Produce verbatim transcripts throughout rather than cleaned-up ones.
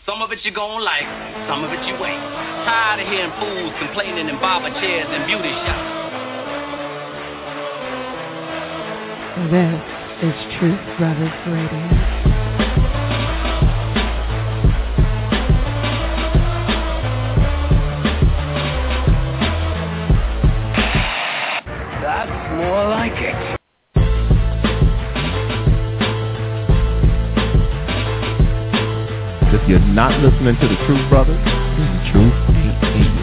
Some of it you gon' like, some of it you ain't. Tired of hearing fools complaining in barber chairs and beauty shops. This is Truth Brothers Radio. That's more like it. If you're not listening to the Truth Brothers, then the truth ain't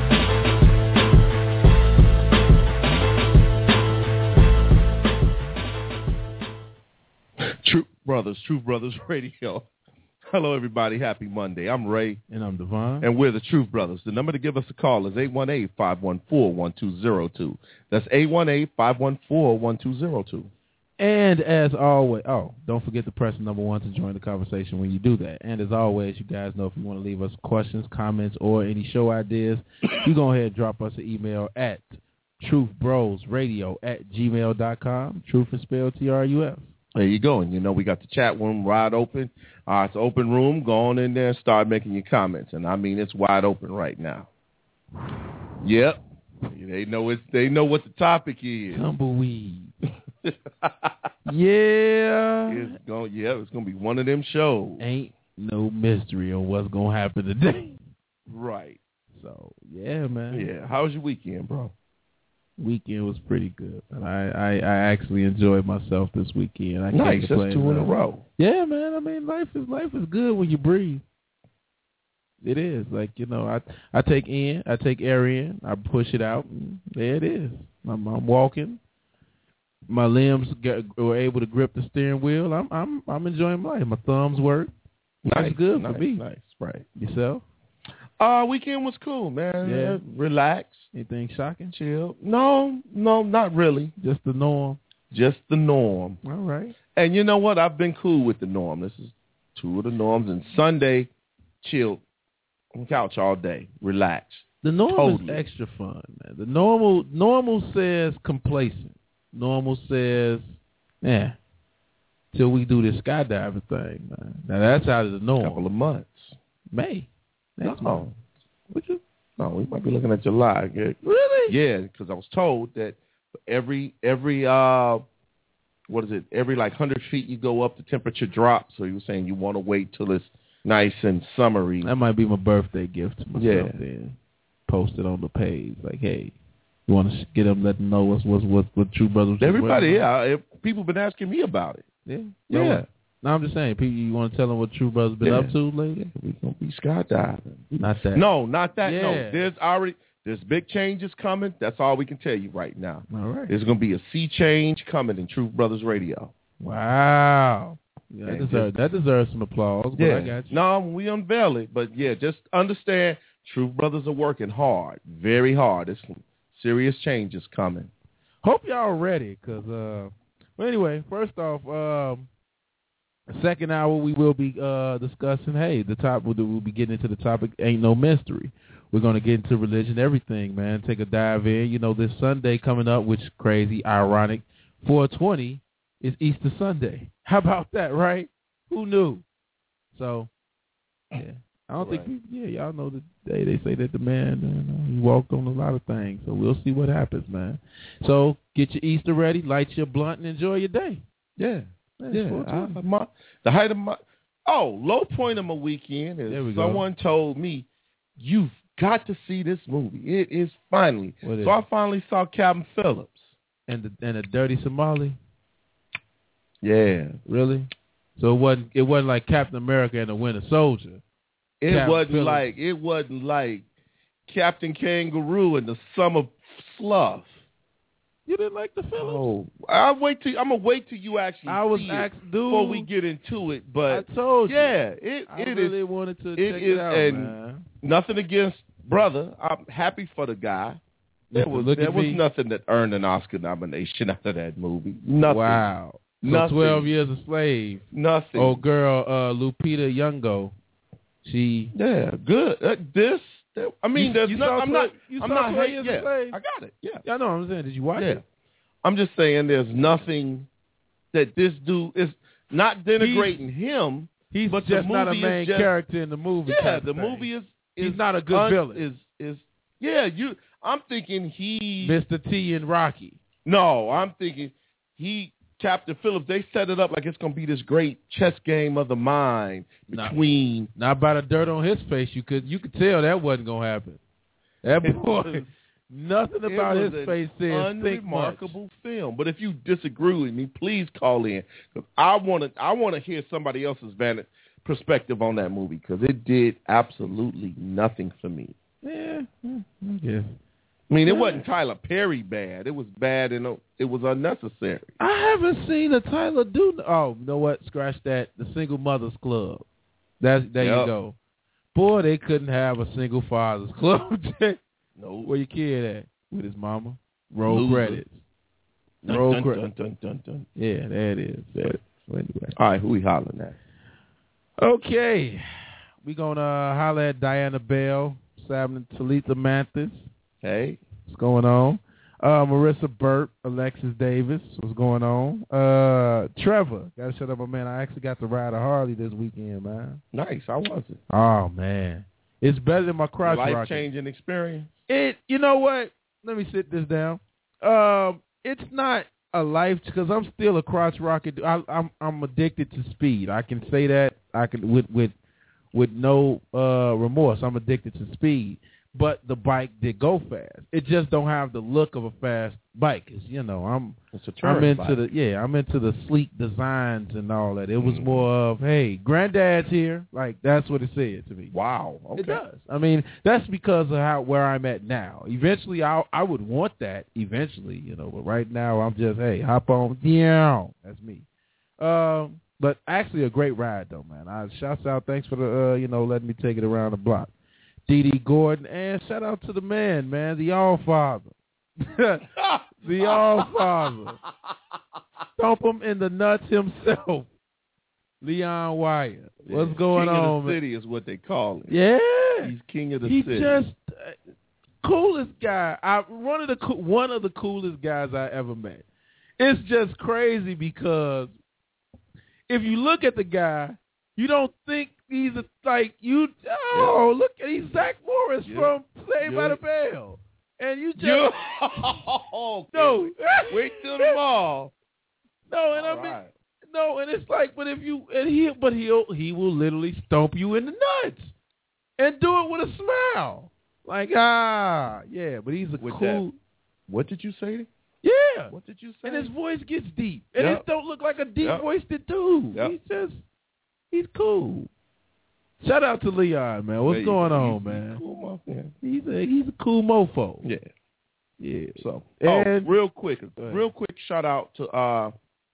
in you. Truth Brothers, Truth Brothers Radio. Hello, everybody. Happy Monday. I'm Ray. And I'm Devon. And we're the Truth Brothers. The number to give us a call is eight one eight, five one four, one two zero two. That's eight one eight, five one four, one two zero two. And as always, oh, don't forget to press number one to join the conversation when you do that. And as always, you guys know if you want to leave us questions, comments, or any show ideas, you go ahead and drop us an email at truthbrosradio at gmail dot com. Truth is spelled T R U F. There you go. And you know we got the chat room wide open. Uh, it's an open room. Go on in there and start making your comments. And I mean, it's wide open right now. Yep. They know it's. They know what the topic is. Tumbleweed. Yeah. It's going yeah, it's gonna be one of them shows. Ain't no mystery on what's gonna happen today. Right. So yeah, man. Yeah. How was your weekend, bro? Weekend was pretty good. I, I, I actually enjoyed myself this weekend. I nice, can't complain, that's two in a row. Yeah, man. I mean life is life is good when you breathe. It is. Like, you know, I I take in, I take air in, I push it out, and there it is. I'm I'm walking. My limbs get, were able to grip the steering wheel. I'm I'm I'm enjoying life. My thumbs work. Nice, That's good nice, for me. Nice, right. Yourself? Uh, weekend was cool, man. Yeah. Relax. Anything shocking? Chill. No, no, not really. Just the norm. Just the norm. All right. And you know what? I've been cool with the norm. This is two of the norms. And Sunday, chilled on the couch all day. Relax. The norm totally. is extra fun, man. The normal normal says complacent. Normal says, yeah, till we do this skydiving thing, man. Now, that's out of the norm. A couple of months. May. Next no. month. Would you? No, we might be looking at July. Yeah. Really? Yeah, because I was told that every, every uh, what is it, every like one hundred feet you go up, the temperature drops. So you were saying you want to wait till it's nice and summery. That might be my birthday gift to myself yeah. then. Post it on the page. Like, hey. You want to get them, let them know what's what's what what True Brothers. Everybody, yeah. If people been asking me about it. Yeah, yeah. No, no, I'm just saying. People, you want to tell them what True Brothers been yeah. up to lately? We gonna be skydiving. Not that. No, not that. Yeah. No, there's already there's big changes coming. That's all we can tell you right now. All right. There's gonna be a sea change coming in True Brothers Radio. Wow. Yeah, that deserves that deserves some applause. But yeah. I got you. No, we unveil it, but yeah, just understand. True Brothers are working hard, very hard. It's serious changes coming. Hope y'all ready, because, uh, well, anyway, first off, um, second hour we will be uh, discussing, hey, the top, we'll, we'll be getting into the topic, ain't no mystery. We're going to get into religion, everything, man, take a dive in. You know, this Sunday coming up, which is crazy, ironic, four twenty is Easter Sunday. How about that, right? Who knew? So, yeah. I don't right. think, we, yeah, y'all know the day they say that the man, you know, he walked on a lot of things. So we'll see what happens, man. So get your Easter ready, light your blunt, and enjoy your day. Yeah, yeah. I, my, the height of my, oh, low point of my weekend is we someone go. told me, you've got to see this movie. It is finally. What is so it? I finally saw Captain Phillips. And the and the Dirty Somali? Yeah. Really? So it wasn't, it wasn't like Captain America and the Winter Soldier. It Captain wasn't Phillips. like it wasn't like Captain Kangaroo and the Summer Slough. You didn't like the Phillips? Oh, I'll wait till I'm gonna wait till you actually I was see asked, it dude, before we get into it. But I told you, yeah, it I it really is, wanted to it check is, it out, and man. nothing against brother. I'm happy for the guy. There was Look there at was me. nothing that earned an Oscar nomination out of that movie. Nothing. Wow. So Nothing. twelve Years a Slave. Nothing. Oh, girl, uh, Lupita Nyong'o. She. Yeah, good. Uh, this. That, I mean, you, there's you no. saw I'm twelve, not. You I'm saw not twelve hate, Years yeah, a Slave? I got it. Yeah. Yeah, I know. I'm saying, did you watch yeah. it? I'm just saying, there's nothing that this dude is not denigrating he's, him. He's but just not a movie main is just, character in the movie. Yeah, the thing. movie is, is he's not a good un, villain. Is is yeah? You, I'm thinking he Mister T and Rocky. No, I'm thinking he Captain Phillips. They set it up like it's gonna be this great chess game of the mind between. Not, not by the dirt on his face. You could you could tell that wasn't gonna happen. That boy. Nothing about his face says unremarkable film. But if you disagree with me, please call in because I want to. I want to hear somebody else's vantage perspective on that movie because it did absolutely nothing for me. Yeah, yeah. I mean, it wasn't Tyler Perry bad. It was bad and it was unnecessary. I haven't seen a Tyler do. Oh, you know what? Scratch that. The Single Mothers Club. That's there yep. you go. Boy, they couldn't have a single fathers club. No. Where your kid at? With his mama? Roll Loser. credits. Dun, Roll dun, credits. Dun, dun, dun, dun. Yeah, there it is. There it is. So anyway. All right, who we hollering at? Okay. We're going to uh, holler at Diana Bell, Sabin Talitha Mathis. Hey. What's going on? Uh, Marissa Burt, Alexis Davis. What's going on? Uh, Trevor. Got to shut up, my man. I actually got to ride a Harley this weekend, man. Nice. How was it? Oh, man. It's better than my crotch rocket. Life-changing experience? It, you know what? Let me sit this down. Um, it's not a life because I'm still a crotch rocket. I, I'm I'm addicted to speed. I can say that. I can with with with no uh, remorse. I'm addicted to speed. But the bike did go fast. It just don't have the look of a fast bike. Cause, you know, I'm it's a I'm into bike. the yeah, I'm into the sleek designs and all that. It was mm. more of, hey, granddad's here. Like that's what it said to me. Wow. Okay. It does. I mean, that's because of how where I'm at now. Eventually, I I would want that eventually, you know. But right now, I'm just hey, hop on, yeah, that's me. Um, but actually, a great ride though, man. I shouts out, thanks for the uh, you know letting me take it around the block. D D Gordon, and shout out to the man, man, the All-Father. the All-Father. Stomp him in the nuts himself. Leon Wyatt. What's yeah, going king on, of the man? city is what they call him. Yeah. He's king of the He's city. He's just uh, coolest guy. I one of the one of the coolest guys I ever met. It's just crazy because if you look at the guy, you don't think he's a, like, you, oh, yeah. Look, he's Zach Morris yeah. from Saved yeah. by the Bell. And you just, Yo. okay. no. Wait till tomorrow. No, and All I mean, right. no, and it's like, but if you, and he, but he'll, he will literally stomp you in the nuts and do it with a smile. Like, ah, yeah, but he's a with cool. That, what did you say? Yeah. What did you say? And his voice gets deep. And yep. it don't look like a deep yep. voiced dude. Yep. He's just, he's cool. Shout out to Leon, man. What's yeah, going he's, on, he's man? A cool mofo. He's a he's a cool mofo. Yeah, yeah. So, and, oh, real quick, real quick, shout out to uh,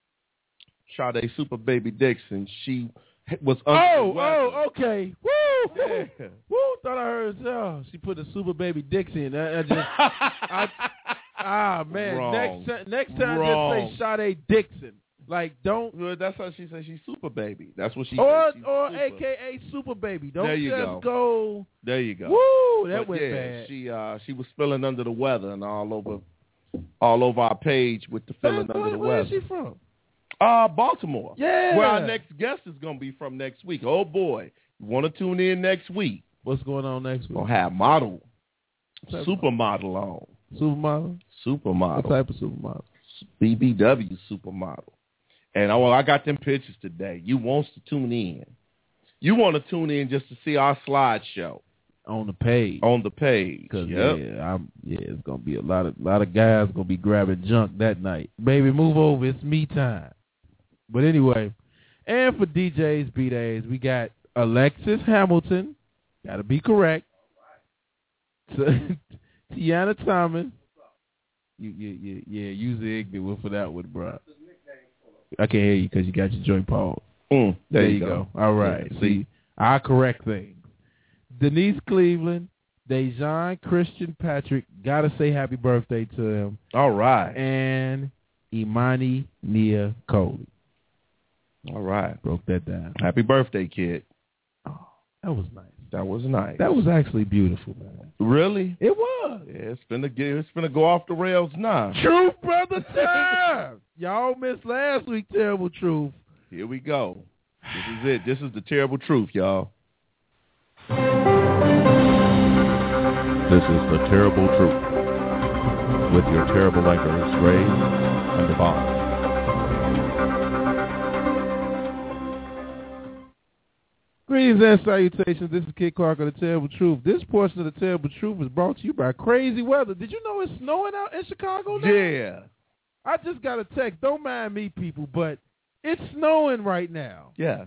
Sade Super Baby Dixon. She was under oh the weather. oh okay. Woo yeah. woo. Thought I heard. Oh, she put a Super Baby Dixon. I, I just I, ah man. Wrong. Next next time, Wrong. just say Sade Dixon. Like, don't. Well, that's how she says she's Super Baby. That's what she or, says. She's or super. A K A Super Baby. Don't there you just go. go. There you go. Woo, that but went yeah, bad. She uh, she was feeling under the weather and all over, all over our page with the feeling where, under the where weather. Where is she from? Uh, Baltimore. Yeah. Where our next guest is going to be from next week. Oh boy, you want to tune in next week? What's going on next week? We'll have model, supermodel on. Supermodel. Supermodel. What type of supermodel? B B W supermodel. And oh, well, I got them pictures today. You wants to tune in. You want to tune in just to see our slideshow on the page. On the page. Cause yep. yeah, I'm, yeah, it's gonna be a lot of lot of guys gonna be grabbing junk that night. Baby, move over. It's me time. But anyway, and for D Js, B-Days, we got Alexis Hamilton. Got to be correct. Tiana Thomas. You, you, you, yeah, use the ignorant for that one, bro. I can't hear you because you got your joint paused. Mm, there, there you you go. go. All right. Yeah, see, I correct things. Denise Cleveland, Dejan Christian Patrick, gotta say happy birthday to him. All right. And Imani Nia Coley. All right. Broke that down. Happy birthday, kid. Oh, that was nice. That was nice. That was actually beautiful, man. Really? It was. Yeah, it's finna get, it's finna go off the rails now. Truth, brother time. Y'all missed last week, Terrible Truth. Here we go. This is it. This is the terrible truth, y'all. This is the terrible truth with your terrible anchors, Ray and Devon. Greetings and salutations. This is Kid Clark of The Terrible Truth. This portion of The Terrible Truth is brought to you by crazy weather. Did you know it's snowing out in Chicago now? Yeah. I just got a text. Don't mind me, people, but it's snowing right now. Yes.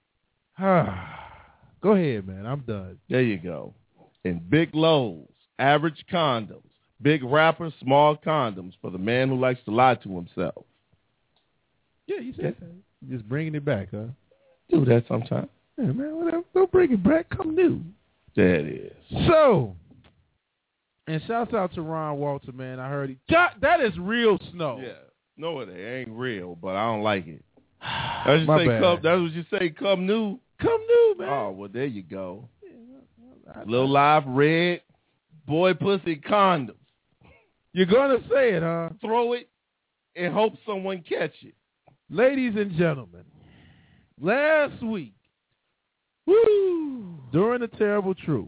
Go ahead, man. I'm done. There you go. And Big Lowe's, average condoms. Big wrappers, small condoms for the man who likes to lie to himself. Yeah, you said that. Just bringing it back, huh? Do that sometime. Yeah, man, whatever. Don't bring it back. Come new. There it is. So, and shouts out to Ron Walter, man. I heard he. God, that is real snow. Yeah. No, it ain't real, but I don't like it. That's, you My say bad. come, that's what you say, come new. Come new, man. Oh, well, there you go. Little Live Red, boy pussy condoms. You're going to say it, huh? Throw it and hope someone catch it. Ladies and gentlemen, last week, woo, during The Terrible Truth,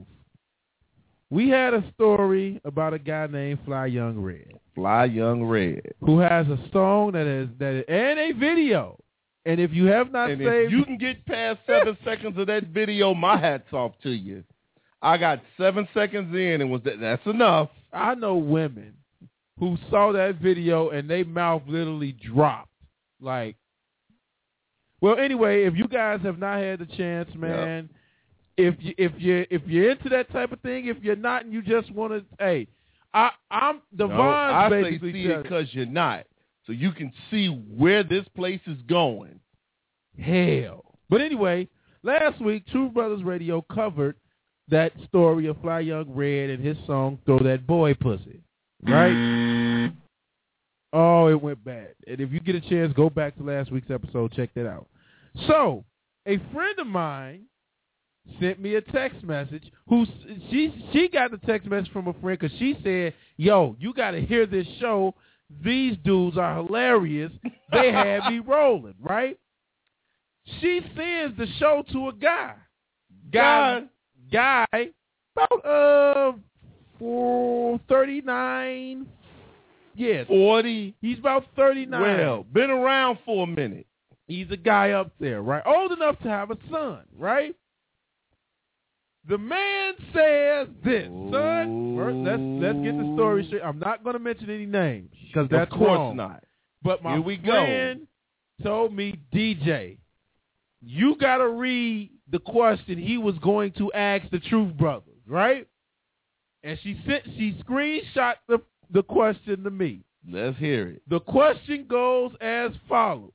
we had a story about a guy named Fly Young Red. Fly Young Red. Who has a song that is, that is, and a video. And if you have not and saved... if you can get past seven seconds of that video, my hat's off to you. I got seven seconds in and was that, that's enough. I know women who saw that video and they mouth literally dropped. Like, well, anyway, if you guys have not had the chance, man, yep. if you if you if you're into that type of thing, if you're not and you just want to, hey, I I'm Devon's no, I basically say see it because you're not, so you can see where this place is going. Hell, but anyway, last week True Brothers Radio covered that story of Fly Young Red and his song "Throw That Boy Pussy," right? Oh, it went bad. And if you get a chance, go back to last week's episode, check that out. So, a friend of mine sent me a text message. Who she she got the text message from a friend because she said, "Yo, you got to hear this show. These dudes are hilarious. They had me rolling, right?" She sends the show to a guy. Guy, guy, about uh, for thirty-nine. Yes. forty. He's about thirty-nine. Well, been around for a minute. He's a guy up there, right? Old enough to have a son, right? The man says this, Ooh. son. First, let's let's get the story straight. I'm not going to mention any names because that's of course wrong. not. But my Here we friend go. told me, D J, you got to read the question he was going to ask the Truth Brothers, right? And she sent, she screenshot the the question to me. Let's hear it. The question goes as follows.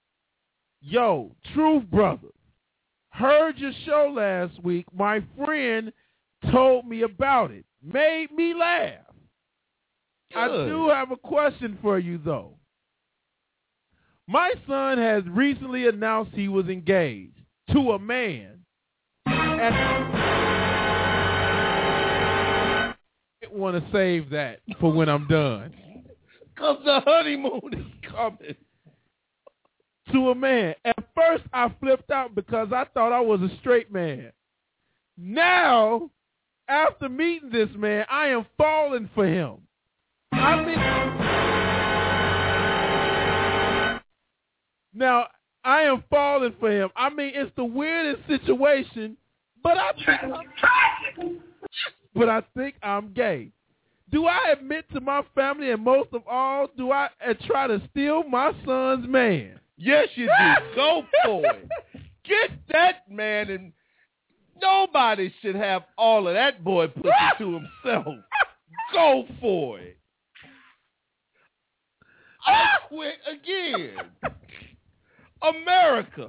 Yo, Truth Brothers, heard your show last week. My friend told me about it. Made me laugh. Good. I do have a question for you, though. My son has recently announced he was engaged to a man. And I want to save that for when I'm done. Because the honeymoon is coming. To a man. At first, I flipped out because I thought I was a straight man. Now, after meeting this man, I am falling for him. I mean, now, I am falling for him. I mean, it's the weirdest situation, but I think, but I think I'm gay. Do I admit to my family, and most of all, do I uh, try to steal my son's man? Yes, you do. Go for it. Get that man, and nobody should have all of that boy pussy to himself. Go for it. I quit again. America.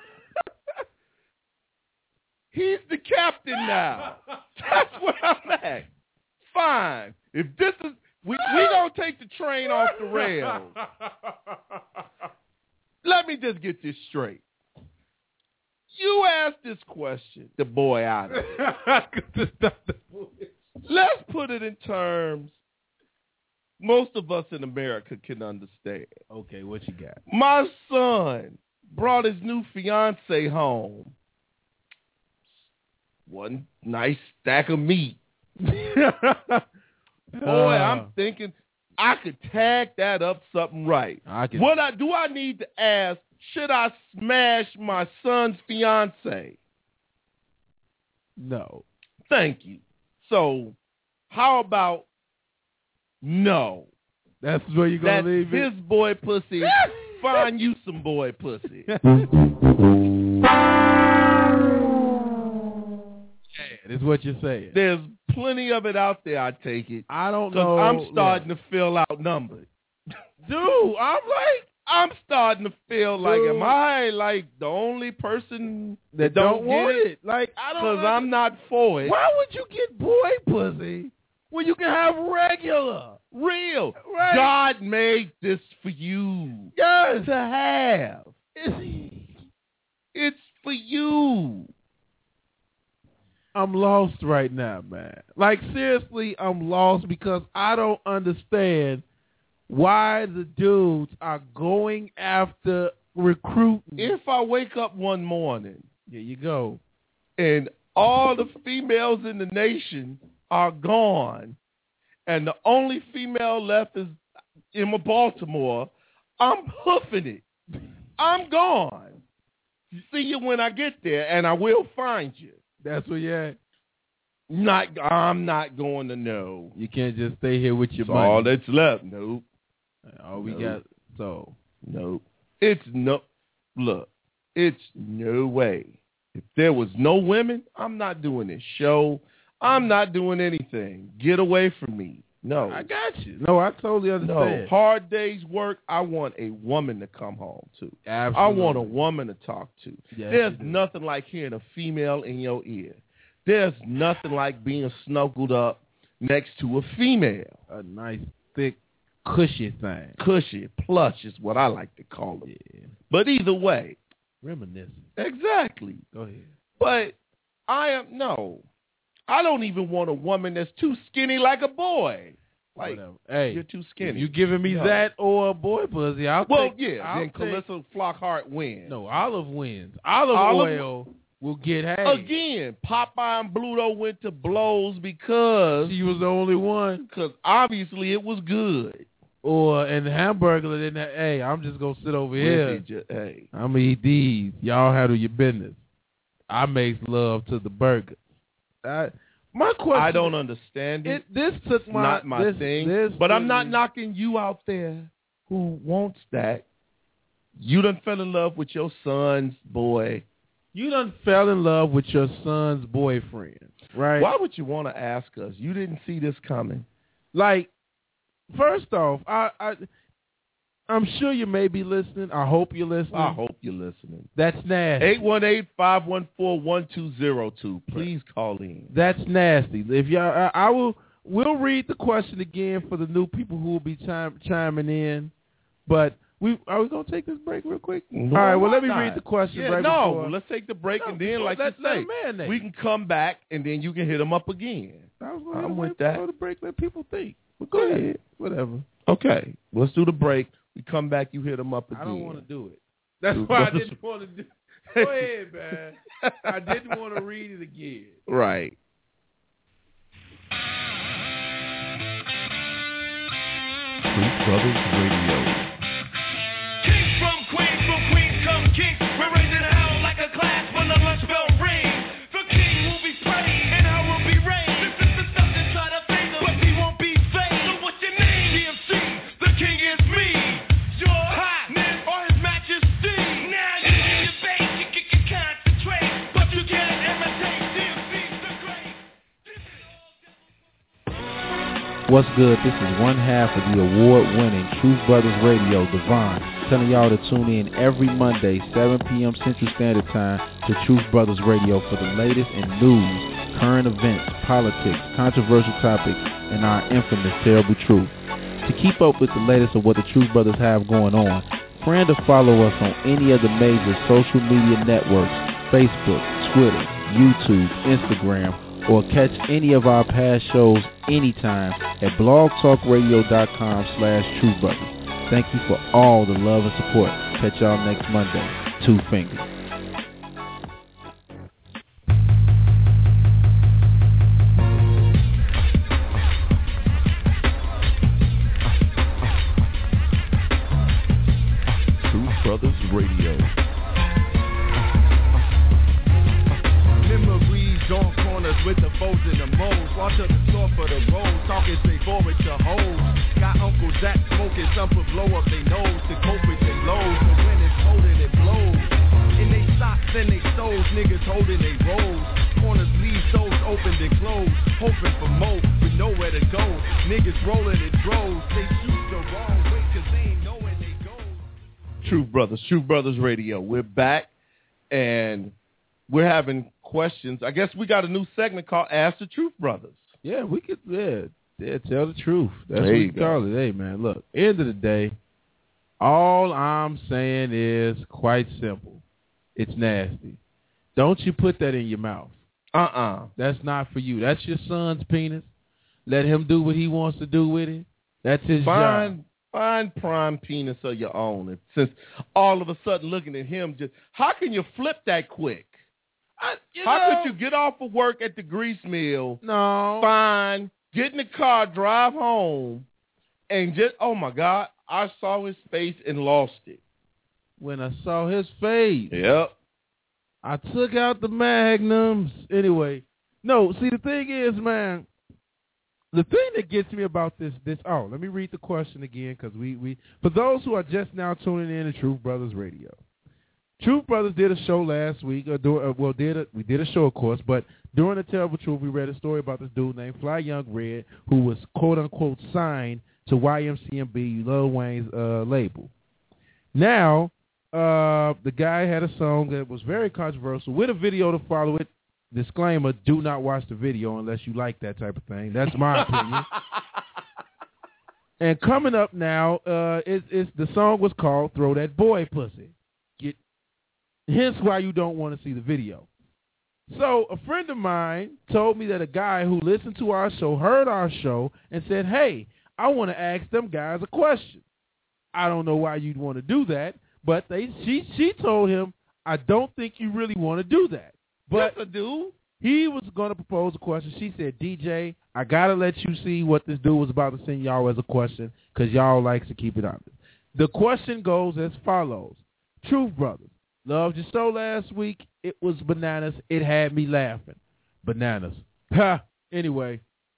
He's the captain now. That's where I'm at. Fine. If this is, we we don't take the train off the rails. Let me just get this straight. You asked this question, the boy out of it. Let's put it in terms most of us in America can understand. Okay, what you got? My son brought his new fiance home. One nice stack of meat. Boy, I'm thinking I could tag that up something right. I can. What I do I need to ask, should I smash my son's fiance? No. Thank you. So, how about no? That's where you're going That's to leave his it? boy pussy. Find you some boy pussy. Yeah, that's what you're saying. There's plenty of it out there, I take it. I don't Because know. I'm starting yeah. to feel outnumbered. Dude, I'm like, I'm starting to feel like, Dude. am I like the only person that that don't, don't, want get it. Like, I don't Because I'm not for it. Why would you get boy pussy when you can have regular? Real. Right. God made this for you Yes. to have. It's for you. I'm lost right now, man. Like, seriously, I'm lost because I don't understand why the dudes are going after recruiting. If I wake up one morning There you go. and all the females in the nation are gone and the only female left is Emma Baltimore, I'm hoofing it. I'm gone. See you when I get there, and I will find you. That's where you're at. Not, I'm not going to know. You can't just stay here with your That's money. all that's left. Nope. All we Nope. got, so. Nope. It's no, look, it's no way. If there was no women, I'm not doing this show. I'm not doing anything. Get away from me. No. I got you. No, I totally No. understand. Hard days work. I want a woman to come home to. Absolutely. I want a woman to talk to. Yes, There's you do. nothing like hearing a female in your ear. There's nothing like being snuggled up next to a female. A nice, thick, cushy thing. Cushy, plush is what I like to call it. Yeah. But either way, Reminiscent. exactly. Go ahead. But I am, no. I don't even want a woman that's too skinny like a boy. Like, Whatever. Hey, you're too skinny. you giving me No. that or a boy pussy? I'll Well, take, yeah, I'll then take, Calissa Flockhart wins. No, Olive wins. Olive, Olive- oil will get hay. Again, Popeye and Bluto went to blows because She was the only one. cause obviously it was good. Or, and the hamburger didn't have, hey, I'm just going to sit over here. It ju- hey, I'm going to eat these. Y'all handle your business. I make love to the burger. I, my question I don't understand it. It, this took It's my not my this, thing. This but I'm not really- knocking you out there who wants that. You done fell in love with your son's boy. You done fell in love with your son's boyfriend, right? Why would you want to ask us? You didn't see this coming. Like, first off, I, I, I'm sure you may be listening. I hope you're listening. I hope you're listening. That's nasty. eight one eight, five one four, one two zero two. Please call in. That's nasty. If y'all, I, I will, we'll read the question again for the new people who will be chime, chiming in. But we are we gonna take this break real quick? No, All right. Well, why let me not? read the question. Yeah, right no, before. let's take the break No, and then, like let- you let say, him marinate. we can come back and then you can hit them up again. I was gonna I'm hit with away that. before the break. Let people think. But Go go ahead. ahead. Whatever. Okay, let's do the break. We come back, you hit them up again. I don't want to do it. That's Do- why I didn't want to do. Go ahead, man. I didn't want to read it again. Right. Truth Brothers Radio. Kings from Queens, from Queens come kings. We're raising hell like a class when the lunch bell rings. The king will be praised and I will be raised. This is the stuff that try to phase him, but he won't be phased. So what's your name? D M C, the king is me. Your highness or his majesty. Now you can debate, you can, can concentrate, but you can't imitate D M C the great. What's good? This is one half of the award-winning Truth Brothers Radio, Devon, telling y'all to tune in every Monday, seven p.m. Central Standard Time, to Truth Brothers Radio for the latest in news, current events, politics, controversial topics, and our infamous Terrible Truth. To keep up with the latest of what the Truth Brothers have going on, friend or follow us on any of the major social media networks, Facebook, Twitter, YouTube, Instagram, or catch any of our past shows anytime at blogtalkradio.com slash truthbrothers. Thank you for all the love and support. Catch y'all next Monday. two fingers. Truth Brothers Radio. Memories on corners with the foes and the moles. Walk to the store for the road, talking straight forward to hoes. Got Uncle Zach smoking, some put blow up their nose to cope with their lows. So when it's cold and it blows, in they socks and they stoves, niggas holding they rolls. Corners leave those open and closed, hoping for more with nowhere to go. Niggas rolling in droves, they choose the wrong way cause they ain't know where they go. Truth Brothers, Truth Brothers Radio. We're back, and we're having questions. I guess we got a new segment called Ask the Truth Brothers. Yeah, we could, yeah, yeah tell the truth. That's There what you we call it. Hey, man, look, end of the day, all I'm saying is quite simple. It's nasty. Don't you put that in your mouth. Uh-uh. That's not for you. That's your son's penis. Let him do what he wants to do with it. That's his Find, job. find prime penis of your own. And since all of a sudden looking at him, just how can you flip that quick? I, you How know, could you get off of work at the grease mill, No. fine, get in the car, drive home, and just, oh, my God, I saw his face and lost it. When I saw his face, Yep. I took out the magnums. Anyway, no, see, the thing is, man, the thing that gets me about this, this, oh, let me read the question again, because we, we, for those who are just now tuning in to Truth Brothers Radio, Truth Brothers did a show last week, or do, uh, well, did a, we did a show, of course, but during the Terrible Truth, we read a story about this dude named Fly Young Red, who was, quote-unquote, signed to Y M C M B, Lil Wayne's uh, label. Now, uh, the guy had a song that was very controversial with a video to follow it. Disclaimer, do not watch the video unless you like that type of thing. That's my opinion. And coming up now, uh, it's, it's, the song was called Throw That Boy Pussy. Get, hence why you don't want to see the video. So a friend of mine told me that a guy who listened to our show heard our show and said, hey, I want to ask them guys a question. I don't know why you'd want to do that, but they she she told him, I don't think you really want to do that. But yes, I do. He was going to propose a question. She said, D J, I got to let you see what this dude was about to send y'all as a question because y'all likes to keep it honest. The question goes as follows. Truth Brothers, loved your show last week. It was bananas. It had me laughing. Bananas. Ha. Anyway,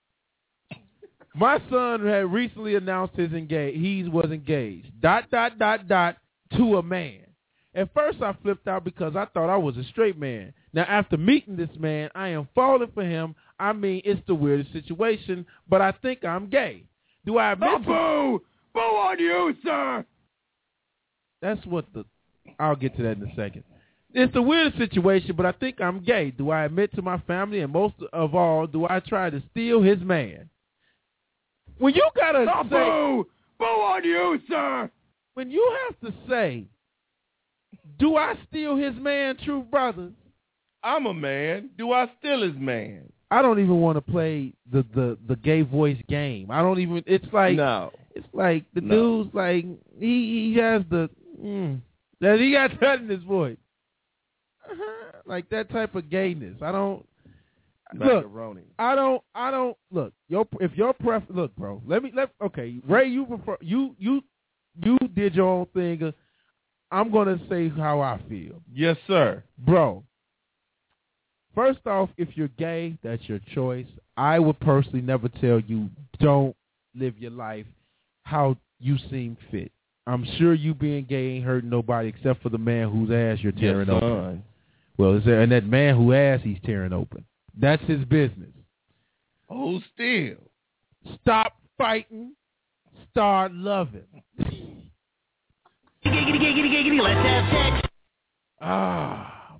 my son had recently announced his engage. He was engaged. Dot, dot, dot, dot, to a man. At first, I flipped out because I thought I was a straight man. Now, after meeting this man, I am falling for him. I mean, it's the weirdest situation, but I think I'm gay. Do I admit oh, boo! Boo on you, sir! That's what the... I'll get to that in a second. It's the weirdest situation, but I think I'm gay. Do I admit to my family? And most of all, do I try to steal his man? When you gotta oh, say... Boo! Boo on you, sir! When you have to say, do I steal his man, Truth Brothers? I'm a man. Do I steal his man? I don't even want to play the, the, the gay voice game. I don't even, it's like, no. It's like the no. dude's like, he, he has the, mm, that he got that in his voice. Uh-huh. Like that type of gayness. I don't, Macaroni. look, I don't, I don't, look, your, if your pref, look, bro, let me, let, okay, Ray, you prefer, you, you, you did your own thing. I'm going to say how I feel. Yes, sir. Bro, first off, if you're gay, that's your choice. I would personally never tell you don't live your life how you seem fit. I'm sure you being gay ain't hurting nobody except for the man whose ass you're tearing yes, open. Son. Well, is there, and that man whose ass he's tearing open. That's his business. Oh, still. Stop fighting. Start loving. Giggity, giggity, giggity, let's have sex. Ah.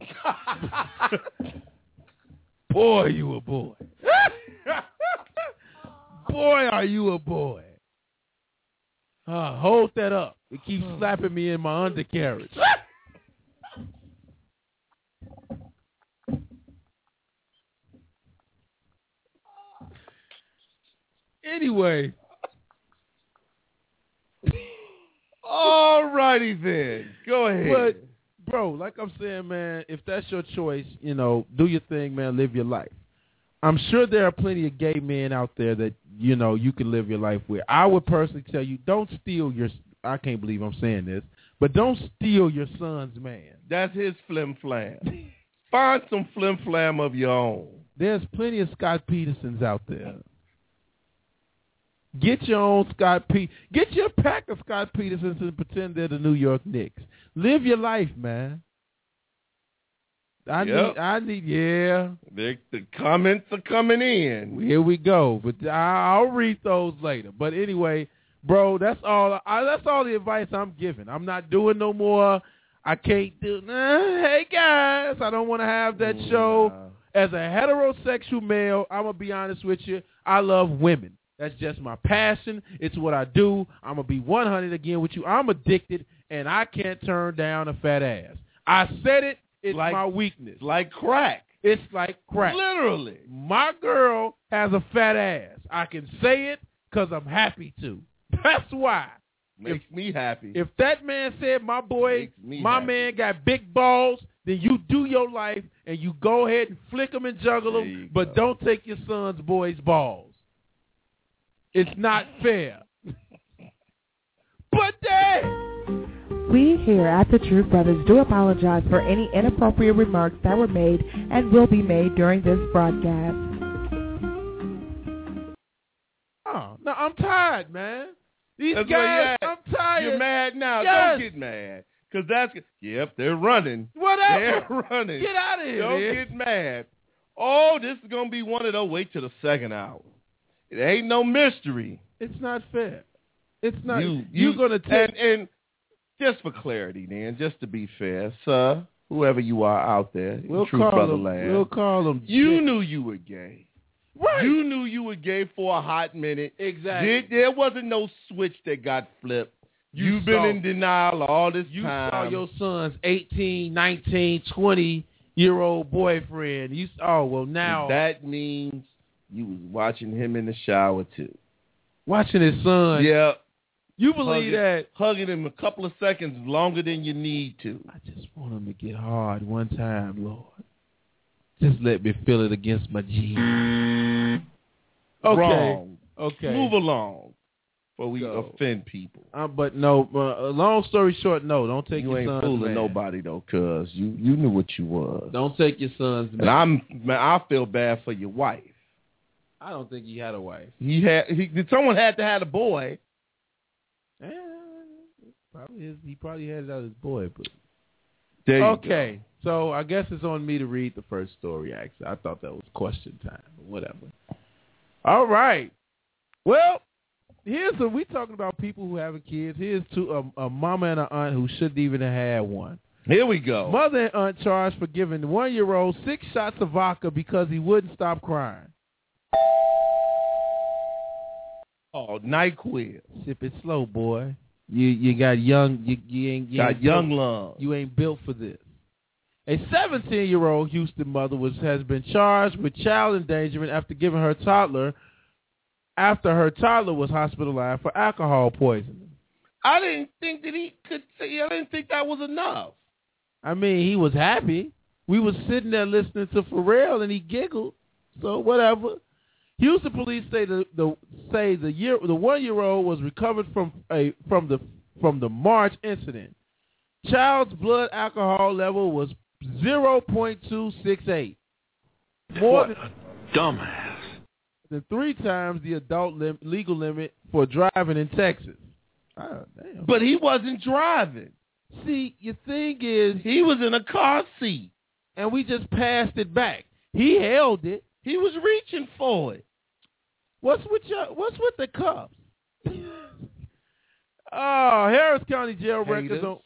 Boy, you a boy. Boy, are you a boy. Uh, hold that up. It keeps slapping me in my undercarriage. Anyway. All righty then. Go ahead. But bro, like I'm saying, man, if that's your choice, you know, do your thing, man, live your life. I'm sure there are plenty of gay men out there that, you know, you can live your life with. I would personally tell you, don't steal your, I can't believe I'm saying this, but don't steal your son's man. That's his flim flam. Find some flim flam of your own. There's plenty of Scott Petersons out there. Get your own Scott P. Get your pack of Scott Petersons and pretend they're the New York Knicks. Live your life, man. I Yep. need, I need, yeah. The, the comments are coming in. Here we go. But I'll read those later. But anyway, bro, that's all. I, that's all the advice I'm giving. I'm not doing no more. I can't do. Nah, hey guys, I don't want to have that Ooh, show. nah. As a heterosexual male, I'm gonna be honest with you. I love women. That's just my passion. It's what I do. I'm gonna be one hundred again with you. I'm addicted, and I can't turn down a fat ass. I said it. It's Like- my weakness. Like crack. It's like crack. Literally. My girl has a fat ass. I can say it because I'm happy to. That's why. Makes me happy. If that man said my boy, Makes me my happy. man got big balls, then you do your life and you go ahead and flick them and juggle There them, you but go. don't take your son's boy's balls. It's not fair. But Dad! We here at the Truth Brothers do apologize for any inappropriate remarks that were made and will be made during this broadcast. Oh, no, I'm tired, man. These That's guys, what you I'm tired. You're mad now. Yes. Don't get mad. Because that's, yep, they're running. Whatever. They're running. Get out of here, Don't man. get mad. Oh, this is going to be one of those. Wait till the second hour. It ain't no mystery. It's not fair. It's not. You, You're you, going to take. And, and just for clarity, then, just to be fair, sir, whoever you are out there, in We'll Truth call Brother them. Land, We'll call them. you knew you were gay. Right. You knew you were gay for a hot minute. Exactly. There, there wasn't no switch that got flipped. You You've been saw- in denial all this You time. saw your son's eighteen, nineteen, twenty-year-old boyfriend. You oh well now That means you was watching him in the shower too. watching his son. Yeah. You believe Hugging, that? hugging him a couple of seconds longer than you need to. I just want him to get hard one time, Lord. Just let me feel it against my jeans. Okay. Wrong. Okay. Move along before we Go. offend people. Uh, but no, uh, long story short, no, don't take You your ain't son's fooling man. nobody though, cuz you, you knew what you was. Don't take your son's And man. I'm man, I feel bad for your wife. I don't think he had a wife. He had he, someone had to have a boy. Eh, probably his, he probably had it out of his boy, but There you okay. So I guess it's on me to read the first story. Actually, I thought that was question time, but whatever. All right. Well, here's a, we talking about people who having kids. Here's two a, a mama and an aunt who shouldn't even have had one. go. Here we go. Mother and aunt charged for giving the one-year-old six shots of vodka because he wouldn't stop crying. Oh, NyQuil. Sip it slow, boy. You you got young. You, you ain't you Got ain't young built- love. You ain't built for this. A seventeen-year-old Houston mother was has been charged with child endangerment after giving her toddler after her toddler was hospitalized for alcohol poisoning. I didn't think that he could say. I didn't think that was enough. I mean, he was happy. We was sitting there listening to Pharrell, and he giggled. So whatever. Houston police say the, the say the year the one year old was recovered from a from the from the March incident. Child's blood alcohol level was zero point two six eight. More What than, a dumbass. than three times the adult lim- legal limit for driving in Texas. Oh, damn. But he wasn't driving. See, your thing is, He was in a car seat. and we just passed it back. He held it. He was reaching for it. What's with your, What's with the cups? Oh, Harris County jail records on.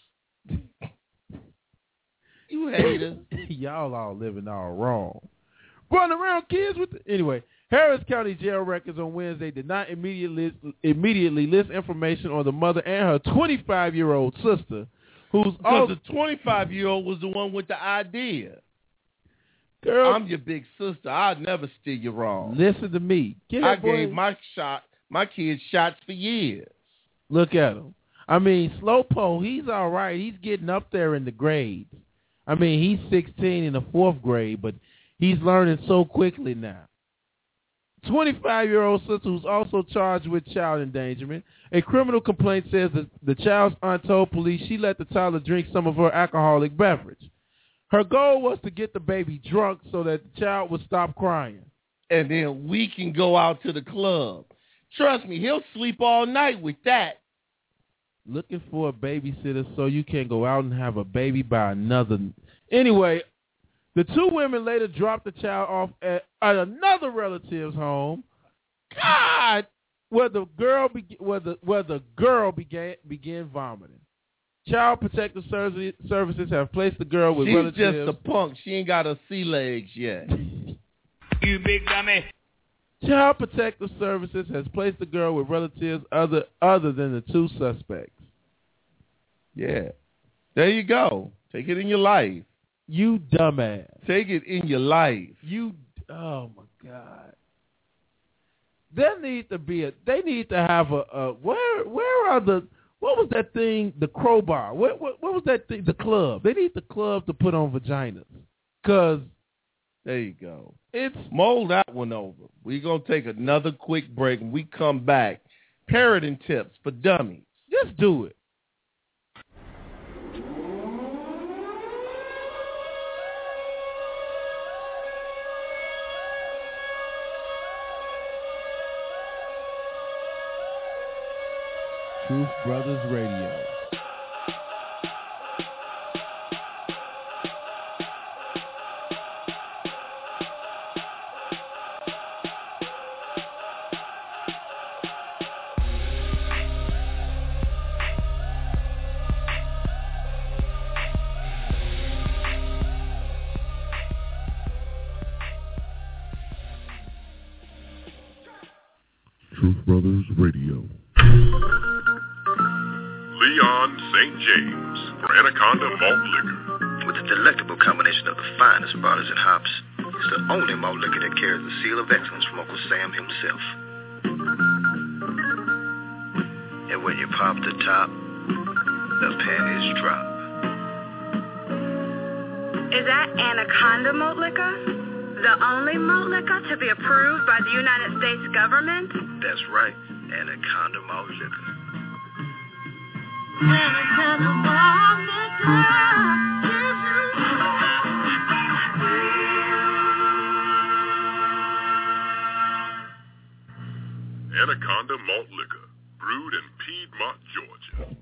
You haters. Y'all all living all wrong. Running around kids with the, anyway. Harris County jail records on Wednesday did not immediately immediately list information on the mother and her twenty-five-year-old sister, who's Because also the twenty-five-year-old was the one with the idea. girl. I'm your big sister. I'll never steer you wrong. Listen to me. Get I that boy- gave my shot, my kids shots for years. Look at him. I mean, Slowpoke, he's all right. He's getting up there in the grades. I mean, he's sixteen in the fourth grade, but he's learning so quickly now. twenty-five-year-old sister who's also charged with child endangerment. A criminal complaint says that the child's aunt told police she let the toddler drink some of her alcoholic beverage. Her goal was to get the baby drunk so that the child would stop crying. And then we can go out to the club. Trust me, he'll sleep all night with that. Looking for a babysitter so you can go out and have a baby by another. Anyway, the two women later dropped the child off at, at another relative's home. God, where the girl be, where the where the girl began began vomiting. Child Protective Services have placed the girl with She's relatives. She's just a punk. She ain't got her sea legs yet. You big dummy. Child Protective Services has placed the girl with relatives other other than the two suspects. Yeah. There you go. Take it in your life. You dumbass. Take it in your life. You, oh, my God. There needs to be a, they need to have a, a where where are the, what was that thing, the crowbar? What, what, what was that thing, the club? They need the club to put on vaginas. Because. There you go. It's Mold that one over. We're going to take another quick break. When we come back, parenting tips for dummies. Just do it. Truth Brothers Radio. Truth Brothers Radio. Leon Saint James for Anaconda Malt Liquor. With a delectable combination of the finest bitters and hops, it's the only malt liquor that carries the seal of excellence from Uncle Sam himself. And when you pop the top, the panties drop. Is that Anaconda malt liquor? The only malt liquor to be approved by the United States government? That's right, Anaconda malt liquor. Anaconda malt liquor. Anaconda Malt Liquor, brewed in Piedmont, Georgia.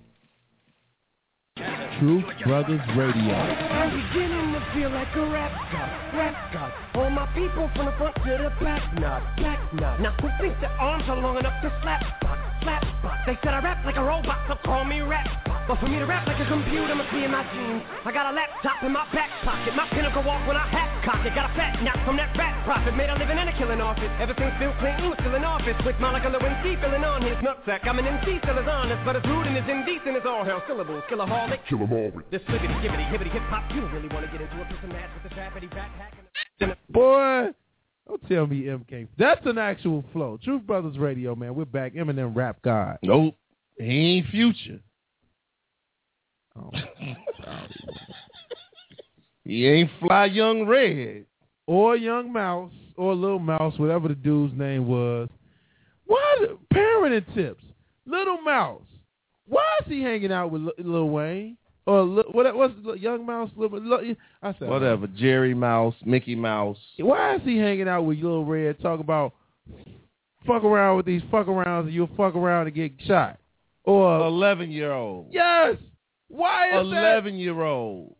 Truth Brothers Radio. I'm beginning to feel like a rap god, rap god. All my people from the front to the back, nut, back nut. Now who thinks their arms are long enough to slap spot, slap spot? They said I rap like a robot, so call me rap spot. But for me to rap like a computer must be in my genes. I got a laptop in my back pocket, my pinnacle walk when I hat cock it. Got a fat knock from that rat profit, made a living and a killing off it. Ever since Bill Clinton was still in office, with Monica Lewinsky filling on his nutsack. I'm an M C, still as honest, but as rude and as indecent as all hell. Syllables, killaholic. Kill 'em all. This flippity, gibbity, hibbity, hip hop. You don't really want to get into a piece of match with this rappity, rat hack. Boy, don't tell me M K. That's an actual flow. Truth Brothers Radio, man. We're back. Eminem Rap God. Nope. He ain't Future. Oh, he ain't Fly Young Red. Or Young Mouse, or Little Mouse, whatever the dude's name was. Why the parenting tips? Little Mouse. Why is he hanging out with Lil Wayne? Or what? What's Young Mouse? Little, I said whatever. Jerry Mouse, Mickey Mouse. Why is he hanging out with Lil Red? Talk about fuck around with these fuck arounds, and you'll fuck around and get shot. Or eleven year old. Yes. Why is eleven year old?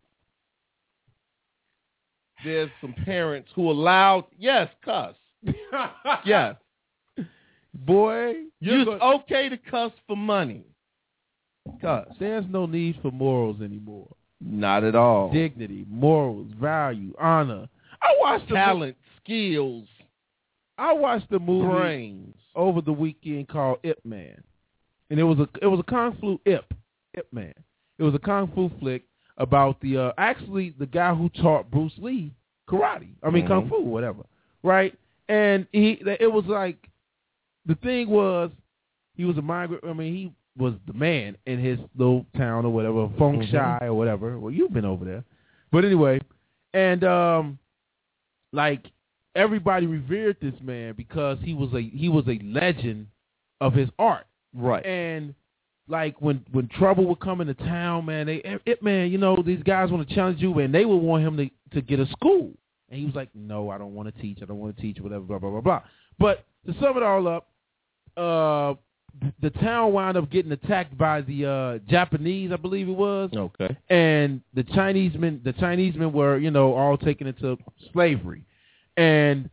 There's some parents who allowed yes, cuss. Yes. Boy, you're it's go- okay to cuss for money. Cuss. There's no need for morals anymore. Not at all. Dignity, morals, value, honor. I watched talent, the, skills. I watched the movie brains over the weekend called Ip Man, and it was a it was a kung fu Ip Ip Man. It was a kung fu flick about the uh, actually the guy who taught Bruce Lee karate. I mean mm-hmm. kung fu, whatever, right? And he it was like the thing was he was a migrant. I mean he was the man in his little town or whatever, Feng Mm-hmm. Shai or whatever. Well, you've been over there. But anyway, and um, like everybody revered this man because he was a he was a legend of his art. Right. And like when, when trouble would come into town, man, they it man, you know, these guys want to challenge you, and they would want him to, to get a school. And he was like, no, I don't want to teach. I don't want to teach, whatever, blah, blah, blah, blah. But to sum it all up, uh, the town wound up getting attacked by the uh, Japanese, I believe it was. Okay. And the Chinese men, the Chinese men were, you know, all taken into slavery. And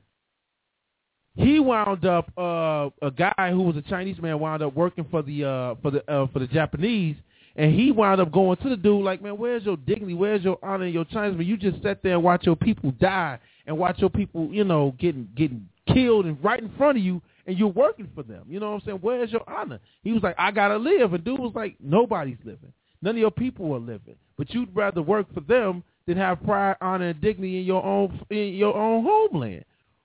he wound up, uh, a guy who was a Chinese man wound up working for the uh, for the uh, for the Japanese. And he wound up going to the dude like, man, where's your dignity? Where's your honor and your Chinaman? You just sat there and watch your people die and watch your people, you know, getting getting killed and right in front of you, and you're working for them. You know what I'm saying? Where's your honor? He was like, I got to live. And dude was like, nobody's living. None of your people are living. But you'd rather work for them than have pride, honor, and dignity in your own in your own homeland.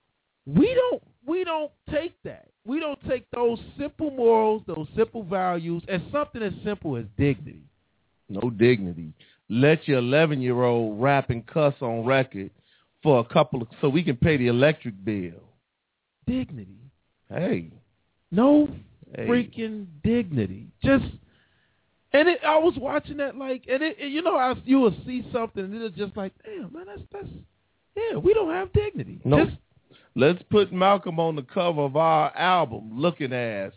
We don't we don't take that. We don't take those simple morals, those simple values, as something as simple as dignity. No dignity. Let your eleven-year-old rap and cuss on record for a couple of, so we can pay the electric bill. Dignity. Hey. No hey. freaking dignity. Just, and it, I was watching that like, and it, you know, I, you will see something, and it's just like, damn, man, that's, that's, yeah, we don't have dignity. No. Just, Let's put Malcolm on the cover of our album, looking ass.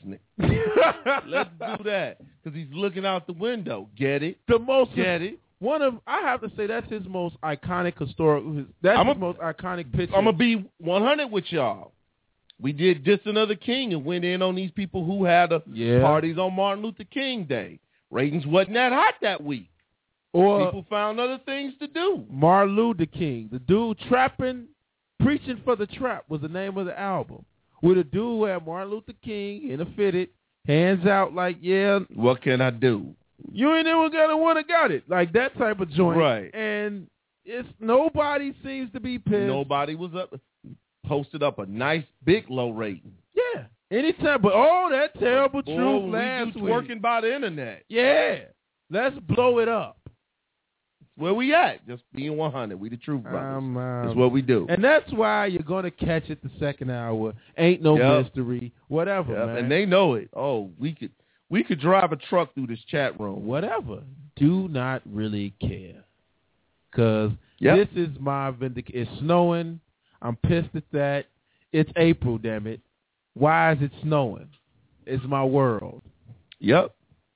Let's do that, because he's looking out the window. Get it? The most Get it? One of, I have to say, that's his most iconic historical. That's I'm his a, most iconic picture. I'm gonna be one hundred with y'all. We did Just Another King and went in on these people who had a yeah. parties on Martin Luther King Day. Ratings wasn't that hot that week. Or people found other things to do. Martin Luther King, the dude trapping. Preaching for the Trap was the name of the album. With a dude who had Martin Luther King in a fitted, hands out like, yeah. What can I do? You ain't never got to want to got it. Like that type of joint. Right. And it's nobody seems to be pissed. Nobody was up. Posted up a nice big low rating. Yeah. Anytime. But oh, that terrible Boy, truth we last do week. Working by the internet. Yeah. Let's blow it up. Where we at? Just being one hundred. We the truth brothers. Um, um, That's what we do. And that's why you're going to catch it the second hour. Ain't no yep. mystery. Whatever, yep. man. And they know it. Oh, we could we could drive a truck through this chat room. Whatever. Do not really care. Because yep. this is my vindic. It's snowing. I'm pissed at that. It's April, damn it. Why is it snowing? It's my world. Yep.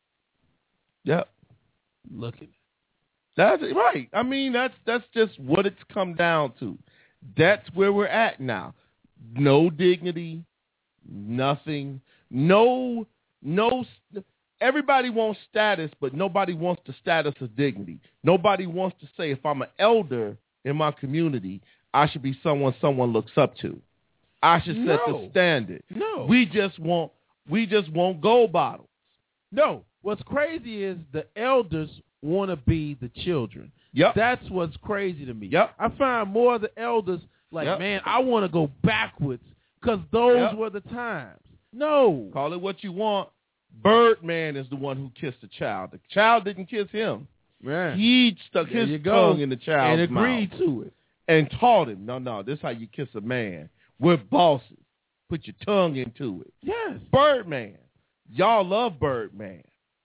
Yep. Look at it. That's right. I mean, that's that's just what it's come down to. That's where we're at now. No dignity, nothing, no, no. Everybody wants status, but nobody wants the status of dignity. Nobody wants to say, if I'm an elder in my community, I should be someone someone looks up to. I should set no. the standard. No, we just want we just want gold bottles. No, what's crazy is the elders want to be the children. Yep. That's what's crazy to me. Yep. I find more of the elders like, yep. man, I want to go backwards because those yep. were the times. No. Call it what you want. Birdman is the one who kissed the child. The child didn't kiss him. Man. He stuck there his tongue go. in the child's and agreed mouth to it. And taught him, no, no, this is how you kiss a man. We're bosses. Put your tongue into it. Yes. Birdman. Y'all love Birdman.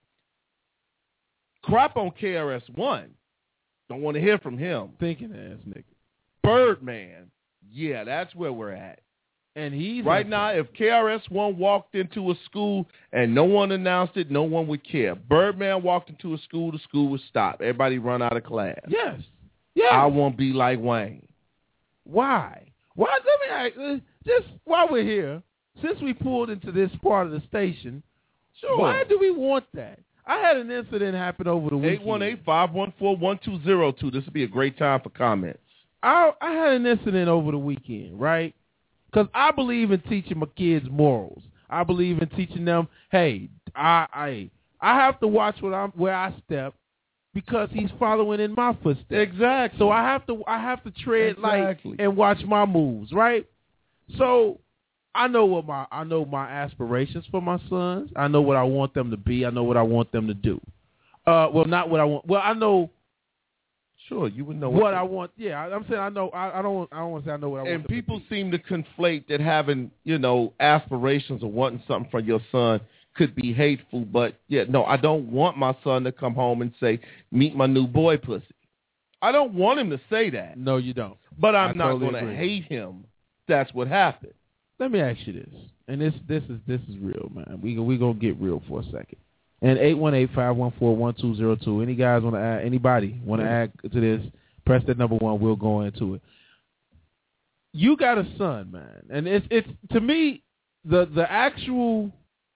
Crap on K R S One. Don't want to hear from him. Thinking ass nigga. Birdman. Yeah, that's where we're at. And he's right now, if K R S One walked into a school and no one announced it, no one would care. Birdman walked into a school, the school would stop. Everybody run out of class. Yes. Yes. I won't be like Wayne. Why? Why? Let me ask, just while we're here, since we pulled into this part of the station, sure. why do we want that? I had an incident happen over the weekend. eight one eight, five one four, one two zero two. This would be a great time for comments. I, I had an incident over the weekend, right? Because I believe in teaching my kids morals. I believe in teaching them, hey, I I, I have to watch what I'm, where I step because he's following in my footsteps. Exactly. So I have to I have to tread exactly. light and watch my moves, right? So I know what my I know my aspirations for my sons. I know what I want them to be. I know what I want them to do. Uh, well, not what I want. Well, I know. Sure, you would know what, what I want. Yeah, I, I'm saying I know. I, I don't. I don't want to say I know what I want. And people seem to conflate that having, you know, aspirations or wanting something from your son could be hateful. But yeah, no, I don't want my son to come home and say, "Meet my new boy, pussy." I don't want him to say that. No, you don't. But I'm I not totally going to agree. hate him. That's what happened. Let me ask you this, and this this is this is real, man. We we gonna get real for a second. And eight one eight, five one four, one two zero two. Any guys want to add? Anybody want to add to this? Press that number one. We'll go into it. You got a son, man, and it's it's to me the the actual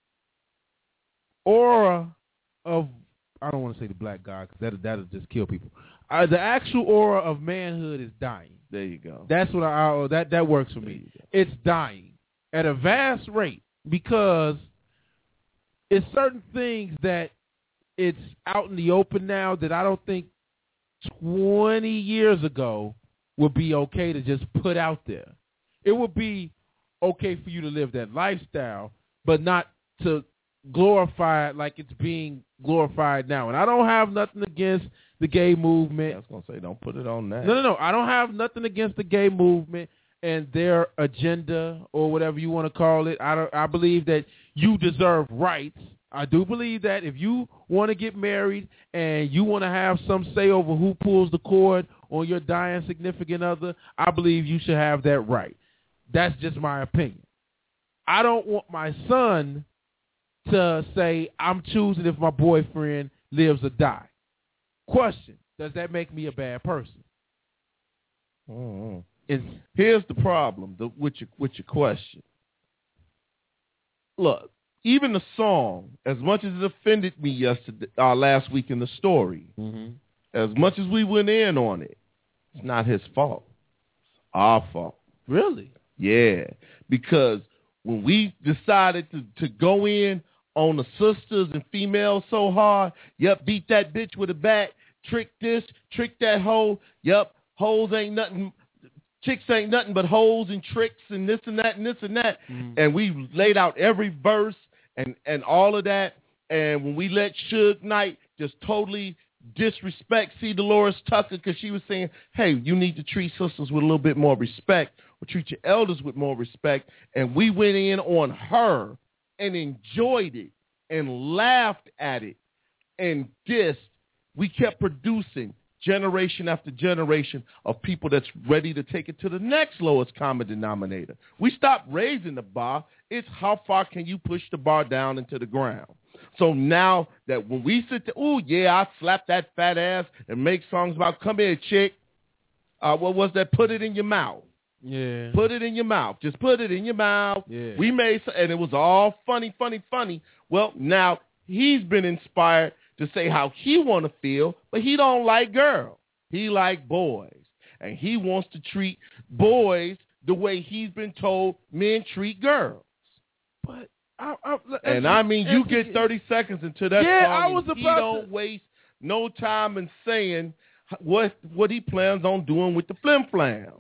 aura of, I don't want to say the black guy because that that'll just kill people. Uh, the actual aura of manhood is dying. There you go. That's what I that that works for me. It's dying at a vast rate because it's certain things that it's out in the open now that I don't think twenty years ago would be okay to just put out there. It would be okay for you to live that lifestyle, but not to glorify it like it's being glorified now. And I don't have nothing against the gay movement. I was going to say, don't put it on that. No, no, no. I don't have nothing against the gay movement and their agenda or whatever you want to call it. I, don't, I believe that you deserve rights. I do believe that if you want to get married and you want to have some say over who pulls the cord on your dying significant other, I believe you should have that right. That's just my opinion. I don't want my son to say, I'm choosing if my boyfriend lives or die. Question, does that make me a bad person? Mm-hmm. It's, Here's the problem the, with, your, with your question. Look, even the song, as much as it offended me yesterday, uh, last week in the story, mm-hmm. as much as we went in on it, it's not his fault. It's our fault. Really? Yeah, because when we decided to, to go in on the sisters and females so hard, yep, beat that bitch with a bat, trick this, trick that hoe, yep, hoes ain't nothing, chicks ain't nothing but hoes and tricks and this and that and this and that. Mm. And we laid out every verse and, and all of that. And when we let Suge Knight just totally disrespect C. Dolores Tucker because she was saying, hey, you need to treat sisters with a little bit more respect or treat your elders with more respect. And we went in on her and enjoyed it and laughed at it and dissed. We kept producing generation after generation of people that's ready to take it to the next lowest common denominator. We stopped raising the bar. It's how far can you push the bar down into the ground. So now that when we sit there, oh, yeah, I slap that fat ass and make songs about, come here, chick. Uh, what was that? Put it in your mouth. Yeah. Put it in your mouth. Just put it in your mouth. Yeah. We made, and it was all funny, funny, funny. Well, now he's been inspired to say how he want to feel, but he don't like girls. He like boys. And he wants to treat boys the way he's been told men treat girls. But I, I, and I mean, you get thirty seconds into that yeah, song, I was and he about don't to... waste no time in saying what what he plans on doing with the flim flam.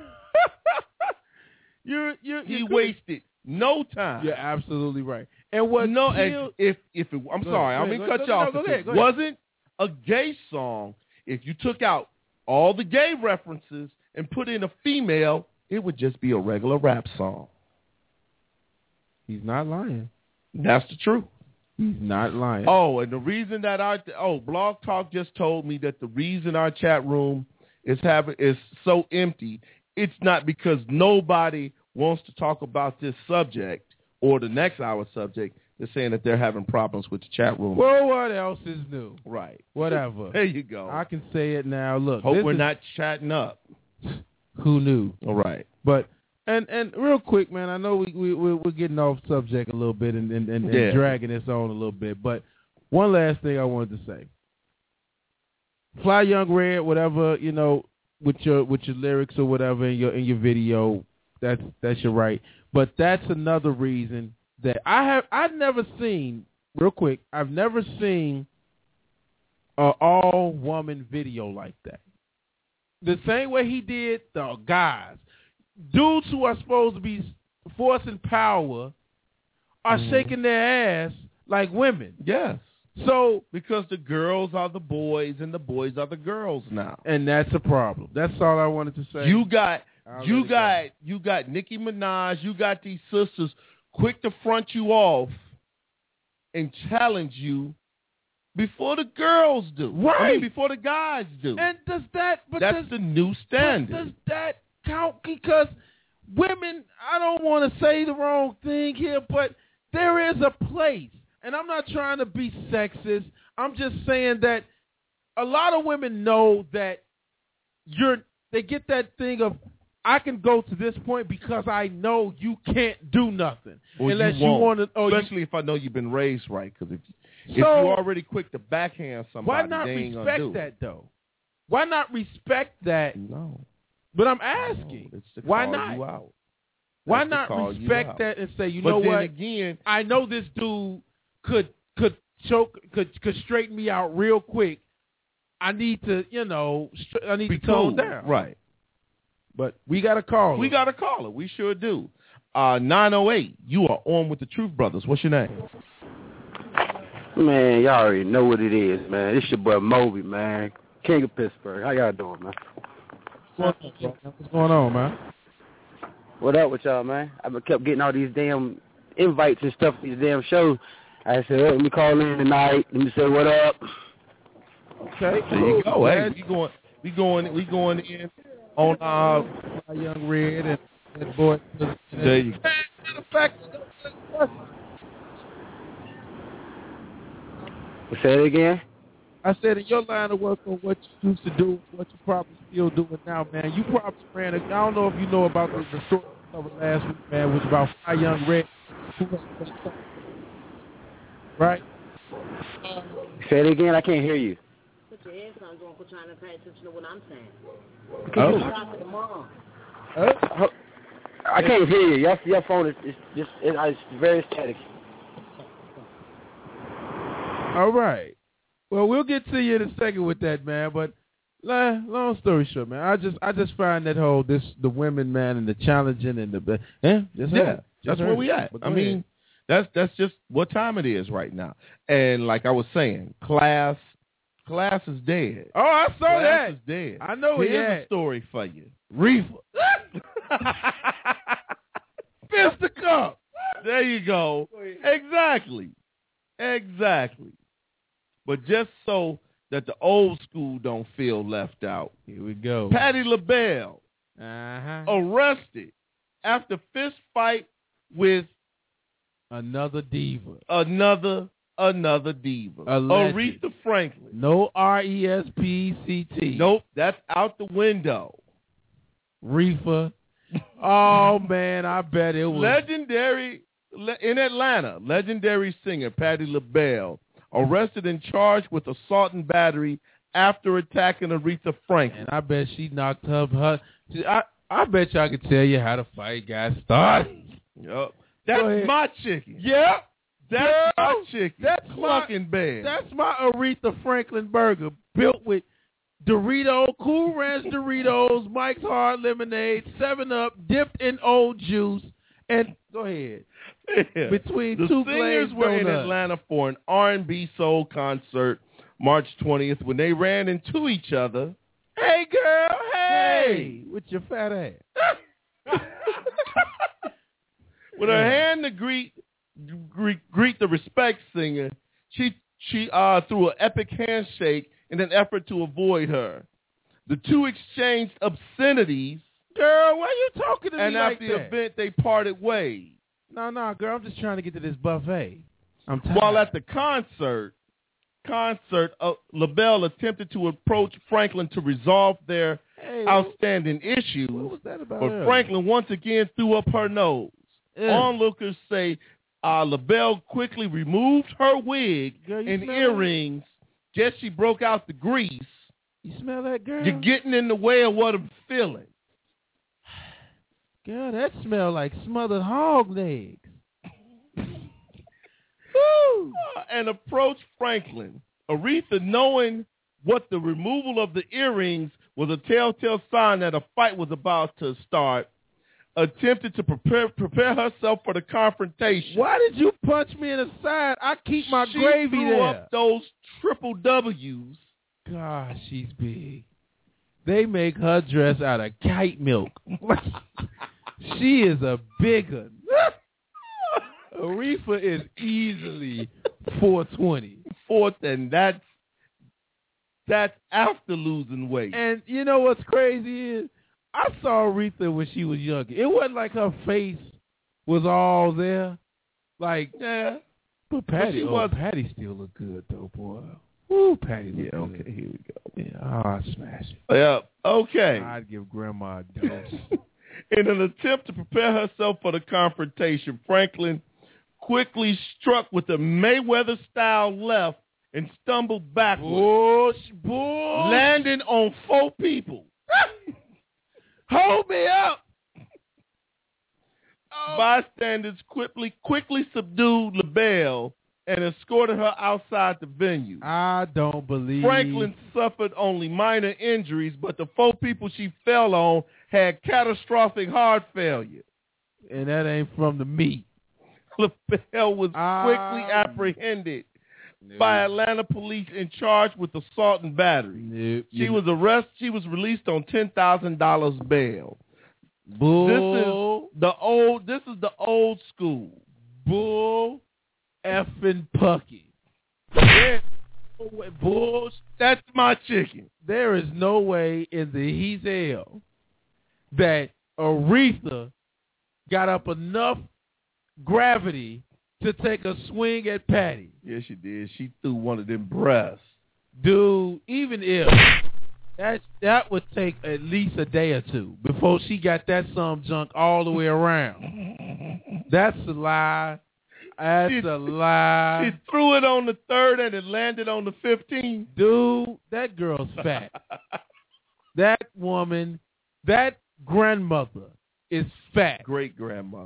you're, you're, he you're wasted no time. You're absolutely right. And what no, killed... if if it, I'm go sorry, ahead, I mean go cut ahead, you off. no, If go ahead, it go ahead. wasn't a gay song, if you took out all the gay references and put in a female, it would just be a regular rap song. He's not lying. That's the truth. He's not lying. Oh, and the reason that our oh Blog Talk just told me that the reason our chat room is having is so empty, it's not because nobody wants to talk about this subject or the next hour subject. They're saying that they're having problems with the chat room. Well, what else is new? Right. Whatever. There you go. I can say it now. Look, hope we're is... not chatting up. Who knew? All right. But and and real quick, man, I know we we we're getting off subject a little bit and and, and, yeah. and dragging this on a little bit. But one last thing I wanted to say: Fly Young Red, whatever, you know, with your with your lyrics or whatever in your in your video, that's that's your right. But that's another reason that I have I've never seen. Real quick, I've never seen a all woman video like that. The same way he did the guys. Dudes who are supposed to be force and power are mm-hmm. shaking their ass like women. Yes. So because the girls are the boys and the boys are the girls now, and that's a problem. That's all I wanted to say. You got, you got, go. you got Nicki Minaj. You got these sisters quick to front you off and challenge you before the girls do, right? I mean, before the guys do. And does that? But that's does, the new standard. Does that count? Because women, I don't want to say the wrong thing here, but there is a place. And I'm not trying to be sexist. I'm just saying that a lot of women know that you're. They get that thing of, I can go to this point because I know you can't do nothing well, unless you, you want to. Oh, especially you, if I know you've been raised right. Because if, if so, you're already quick to backhand somebody, why not they ain't respect gonna do that though? Why not respect that? No. But I'm asking, no, it's to why call not? You out. Why not respect that and say, you but know then what? Again, I know this dude could could choke could could straighten me out real quick. I need to, you know, I need Be to tone cool. down. Right. But we got to call. We got to call it. We sure do. Uh, nine oh eight. You are on with the Truth Brothers. What's your name? Man, y'all already know what it is, man. It's your boy Moby, man. King of Pittsburgh. How y'all doing, man? What's going on, man? What up with y'all, man? I've been kept getting all these damn invites and stuff for these damn shows. I said, oh, let me call in tonight. Let me say what up. Okay, there you go. Hey, we going, we going, we going in on uh, my young Red and, and boy. There you go. Matter of fact, say it again. I said in your line of work on what you used to do, what you probably still doing now, man. You probably ran. A, I don't know if you know about the, the story we covered last week, man, which about my young Red. Right? Um, Say it again. I can't hear you. Put your headphones on for trying to pay attention to what I'm saying. Oh. Talk to the mom. Oh. I can't hear you. Your, your phone is, is just it, it's very static. All right. Well, we'll get to you in a second with that, man. But long story short, man, I just I just find that whole this the women, man, and the challenging and the eh, just yeah, just that's where we at. I mean. Ahead. That's that's just what time it is right now. And like I was saying, class class is dead. Oh, I saw class that. Is dead. I know it. Here's is. a story for you. Reefer. Fisticuff. There you go. Exactly. Exactly. But just so that the old school don't feel left out. Here we go. Patti LaBelle uh-huh. arrested after fist fight with Another diva. Another, another diva. Alleged. Aretha Franklin. No R E S P C T. Nope, that's out the window. Reefer. Oh, man, I bet it was. Legendary, in Atlanta, legendary singer Patti LaBelle arrested and charged with assault and battery after attacking Aretha Franklin. And I bet she knocked her. her I, I bet y'all could tell you how the fight got started. Yep. That's my chicken. Yeah. That's Girl, my chicken. That's fucking bad. That's my Aretha Franklin burger built with Dorito, Cool Ranch Doritos, Mike's Hard Lemonade, seven up, dipped in old juice, and go ahead. Yeah. Between the two singers glazed were donuts. in Atlanta for an R and B soul concert March twentieth when they ran into each other. Hey, girl, hey, hey with your fat ass. With her hand to greet, greet greet the respect singer, she she uh, threw an epic handshake in an effort to avoid her. The two exchanged obscenities. Girl, why are you talking to and me like after that? the event, they parted ways. No, no, girl, I'm just trying to get to this buffet. I'm tired. While at the concert, concert, uh, LaBelle attempted to approach Franklin to resolve their hey, outstanding issues, what was that about but her? Franklin once again threw up her nose. Yeah. Onlookers say uh, LaBelle quickly removed her wig girl, and earrings. Just she broke out the grease. You smell that, girl? You're getting in the way of what I'm feeling. Girl, that smell like smothered hog legs. Woo! Uh, and approached Franklin. Aretha, knowing what the removal of the earrings was a telltale sign that a fight was about to start, attempted to prepare prepare herself for the confrontation. Why did you punch me in the side? I keep my she gravy threw there. up those triple W's. God, she's big. They make her dress out of kite milk. She is a big one. Aretha is easily four twenty. Fourth, and that's that's after losing weight. And you know what's crazy is I saw Aretha when she was younger. It wasn't like her face was all there. Like, yeah. But Patty, but oh, was, Patty still look good though, boy. Woo, Patty look yeah, good. okay, here we go. Yeah, oh, I smash it. Yeah, okay. I'd give Grandma a dose. In an attempt to prepare herself for the confrontation, Franklin quickly struck with a Mayweather-style left and stumbled backwards, Bush, bush. landing on four people. Hold me up! Oh. Bystanders quickly quickly subdued LaBelle and escorted her outside the venue. I don't believe. Franklin suffered only minor injuries, but the four people she fell on had catastrophic heart failure. And that ain't from the meat. LaBelle was I... quickly apprehended no. by Atlanta police and charged with assault and battery. No. She was arrested. She was released on ten thousand dollars bail. Bull. This is the old. This is the old school. Bull effing Pucky. There, bull. That's my chicken. There is no way in the he's hell that Aretha got up enough gravity to take a swing at Patty. Yes, she did. She threw one of them breasts. Dude, even if that that would take at least a day or two before she got that some junk all the way around. That's a lie. That's she, a lie. She threw it on the third and it landed on the fifteenth. Dude, that girl's fat. That woman, that grandmother is fat. Great grandmother.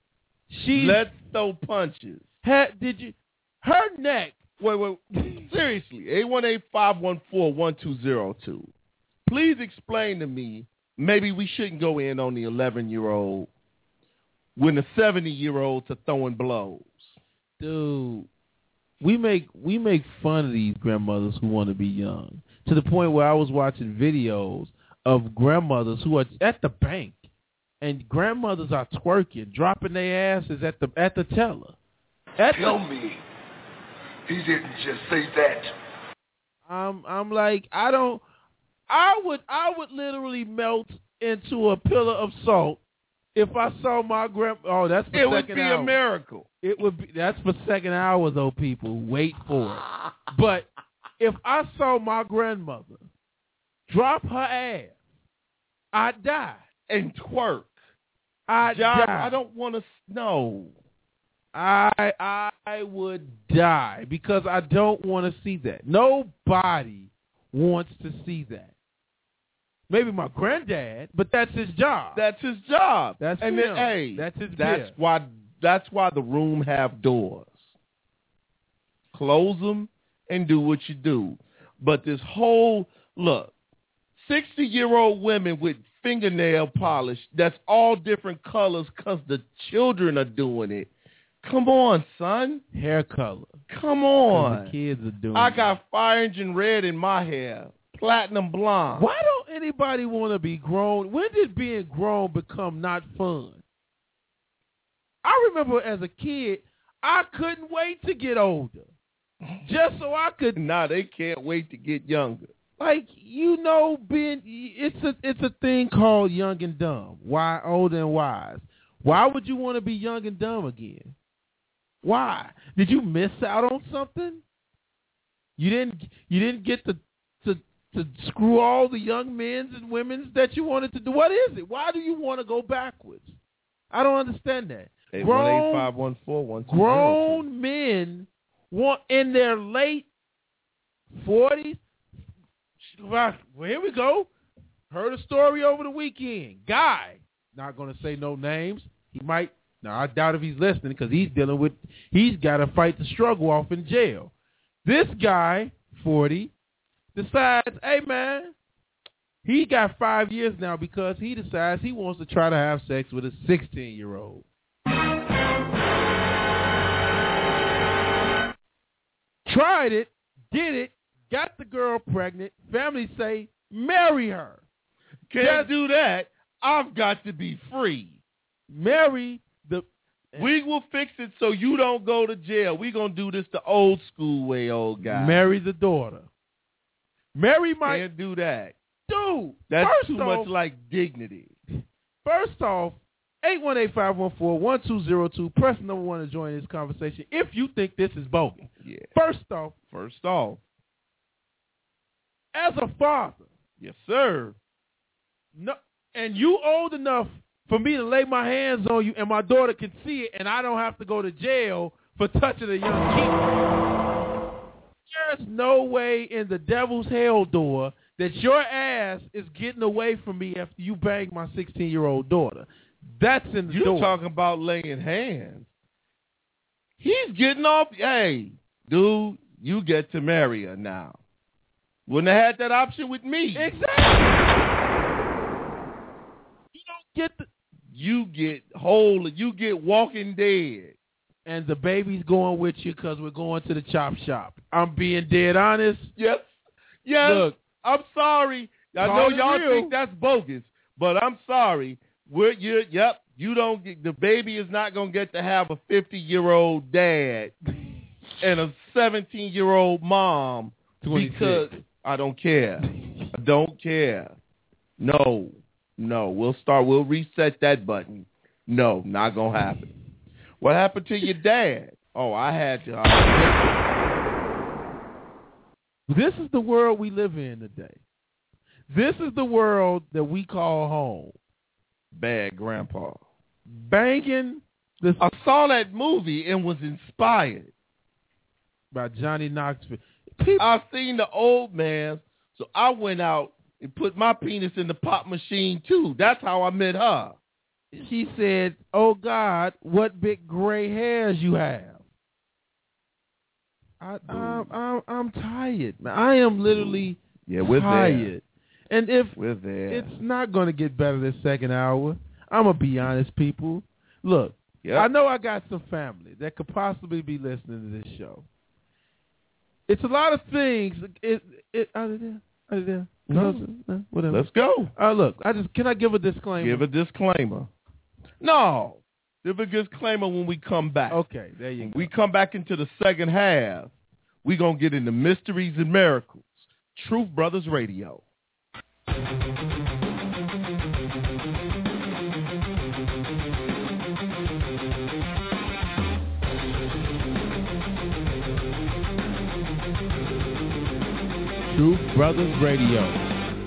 She Let's throw punches. Had, did you? Her neck. Wait, wait. Seriously, eight one eight, five one four, one two zero two. Please explain to me, maybe we shouldn't go in on the eleven-year-old when the seventy-year-olds are throwing blows. Dude, we make we make fun of these grandmothers who want to be young, to the point where I was watching videos of grandmothers who are at the bank, and grandmothers are twerking, dropping their asses at the at the teller. At Tell the, me, he didn't just say that. I'm I'm like I don't. I would I would literally melt into a pillar of salt if I saw my grand. Oh, that's for it second would be hour. a miracle. It would be. That's for second hour though. People wait for it. But if I saw my grandmother drop her ass, I'd die and twerk. I'd Job, die. I don't want to know. I I would die because I don't want to see that. Nobody wants to see that. Maybe my granddad, but that's his job. That's his job. That's and him. then, hey, that's his. That's gift. why. That's why the room have doors. Close them and do what you do. But this whole look, sixty-year-old women with fingernail polish that's all different colors because the children are doing it. Come on, son. Hair color. Come on. The kids are doing I it. got fire engine red in my hair. Platinum blonde. Why don't anybody want to be grown? When did being grown become not fun? I remember as a kid, I couldn't wait to get older. Just so I could. Nah, they can't wait to get younger. Like, you know, being it's a it's a thing called young and dumb. Why older and wise? Why would you want to be young and dumb again? Why? Did you miss out on something? You didn't you didn't get to to to screw all the young men's and women's that you wanted to do. What is it? Why do you want to go backwards? I don't understand that. eight one eight, five one four, one two zero two. Grown men want in their late forties. Well, here we go. Heard a story over the weekend. Guy, not going to say no names. He might. Now, I doubt if he's listening because he's dealing with, he's got to fight the struggle off in jail. This guy, forty, decides, hey, man, He got five years now because he decides he wants to try to have sex with a sixteen-year-old. Tried it, did it, got the girl pregnant. Family say, marry her. Can't do that. I've got to be free. Marry the... We will fix it so you don't go to jail. We're going to do this the old school way, old guy. Marry the daughter. Marry my... Can't do that. Dude, that's first too off, much like dignity. First off, eight one eight, five one four, one two zero two. Press number one to join this conversation if you think this is bogus. Yeah. First off. First off. As a father. Yes, sir. No, and you old enough for me to lay my hands on you and my daughter can see it and I don't have to go to jail for touching a young kid. There's no way in the devil's hell door that your ass is getting away from me after you bang my sixteen-year-old daughter. That's in the You're door. You're talking about laying hands. He's getting off. Hey, dude, you get to marry her now. Wouldn't have had that option with me. Exactly. You don't get the... You get whole. You get walking dead. And the baby's going with you because we're going to the chop shop. I'm being dead honest. Yes. Yes. Look. I'm sorry. I know y'all real. think that's bogus, but I'm sorry. We're you. Yep. You don't get the baby is not gonna get to have a fifty-year-old dad and a seventeen-year-old mom twenty-six. Because I don't care. I don't care. No, no. We'll start. We'll reset that button. No, not gonna happen. What happened to your dad? Oh, I had to. Uh, This is the world we live in today. This is the world that we call home. Bad grandpa. Banging. The I saw that movie and was inspired. By Johnny Knoxville. People, I've seen the old man, so I went out and put my penis in the pop machine too. That's how I met her. She said, oh, God, what big gray hairs you have. I, I'm, I'm, I'm tired, man. I am literally yeah, we're tired. There. And if we're there. It's not going to get better this second hour, I'm going to be honest, people. Look, yep. I know I got some family that could possibly be listening to this show. It's a lot of things. It, it, out of there, out of there. Mm-hmm. No, whatever. Let's go. Uh, look, I just can I give a disclaimer? Give a disclaimer. No. Give a disclaimer when we come back. Okay, there you go. We come back into the second half. We're going to get into mysteries and miracles. Truth Brothers Radio. Truth Brothers Radio.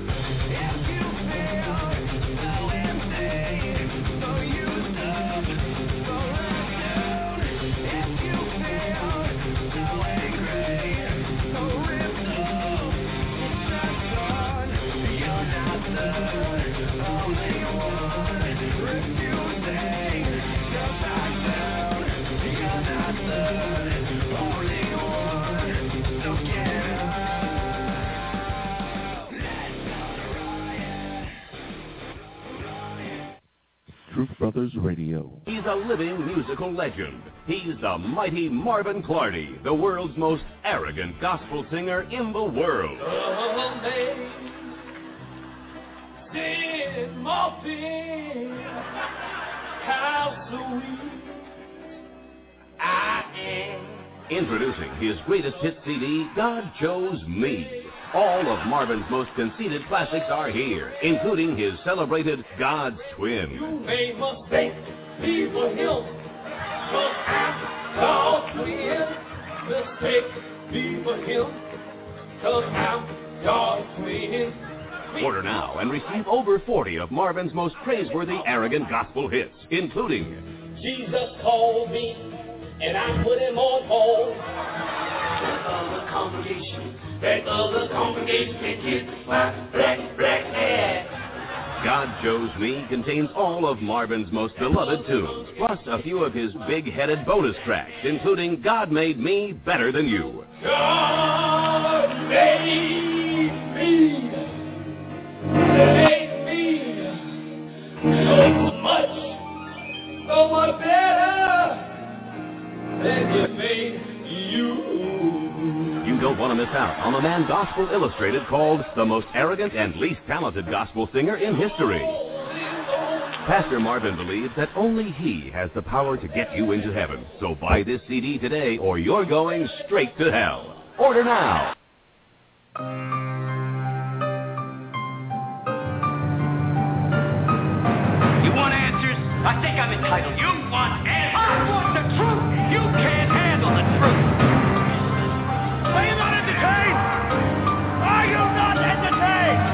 Truth Brothers Radio. He's a living musical legend. He's the mighty Marvin Clardy, the world's most arrogant gospel singer in the world. How sweet I am. Introducing his greatest hit C D, God Chose Me. All of Marvin's most conceited classics are here, including his celebrated God's Twin. You made mistakes, people him, but I'm God's twin. Mistakes, people him, cause I'm God's twin. Order now and receive over forty of Marvin's most praiseworthy arrogant gospel hits, including Jesus called me, and I put him on hold. That other congregation, that other congregation can kiss my black, black ass. God Chose Me contains all of Marvin's most beloved tunes, plus a few of his big-headed bonus tracks, including God Made Me Better Than You. God made me woman better than he made you. You don't want to miss out on a man Gospel Illustrated called the most arrogant and least talented gospel singer in history. Pastor Marvin believes that only he has the power to get you into heaven. So buy this C D today or you're going straight to hell. Order now. You want answers? I think I'm entitled. You want answers? I want the truth. You can't handle the truth. Are you not entertained? Are you not entertained?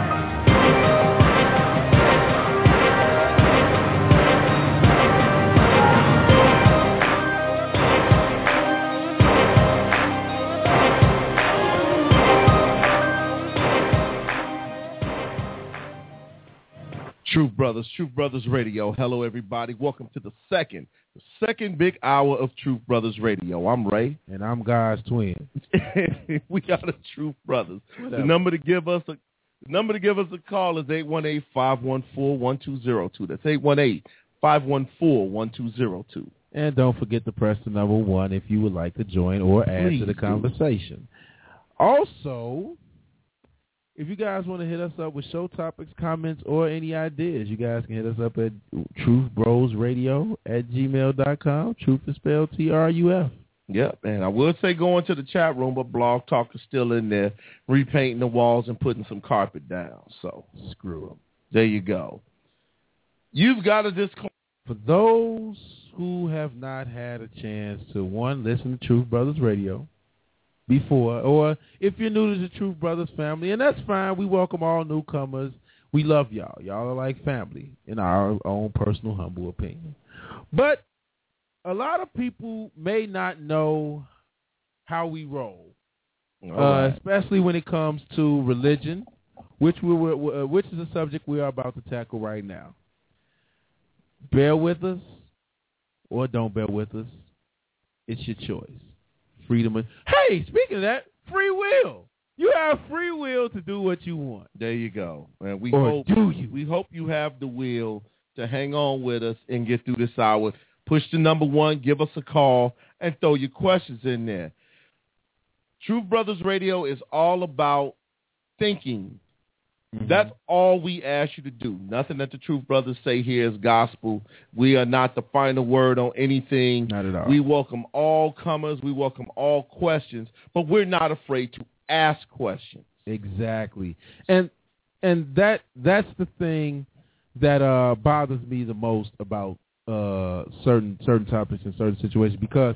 Truth Brothers, Truth Brothers Radio. Hello, everybody. Welcome to the second, the second big hour of Truth Brothers Radio. I'm Ray. And I'm God's twin. We got the Truth Brothers. Whatever. The number to give us a the number to give us a call is eight one eight, five one four, one two zero two. That's eight one eight, five one four, one two zero two. And don't forget to press the number one if you would like to join or add Please to the do. conversation. Also, if you guys want to hit us up with show topics, comments, or any ideas, you guys can hit us up at truthbrosradio at gmail dot com. Truth is spelled T R U F. Yep, and I will say go into the chat room, but Blog Talk is still in there, repainting the walls and putting some carpet down. So screw them. There you go. You've got a disclaimer. For those who have not had a chance to, one, listen to Truth Brothers Radio before, or if you're new to the Truth Brothers family, and that's fine. We welcome all newcomers. We love y'all. Y'all are like family, in our own personal, humble opinion. But a lot of people may not know how we roll, uh, right. especially when it comes to religion, which we were, which is a subject we are about to tackle right now. Bear with us, or don't bear with us. It's your choice. Freedom of, hey, speaking of that, free will. You have free will to do what you want. There you go. And we Or hope do you? we hope you have the will to hang on with us and get through this hour. Push the number one, give us a call, and throw your questions in there. Truth Brothers Radio is all about thinking. Mm-hmm. That's all we ask you to do. Nothing that the Truth Brothers say here is gospel. We are not the final word on anything. Not at all. We welcome all comers. We welcome all questions, but we're not afraid to ask questions. Exactly. And and that that's the thing that uh, bothers me the most about uh, certain certain topics and certain situations, because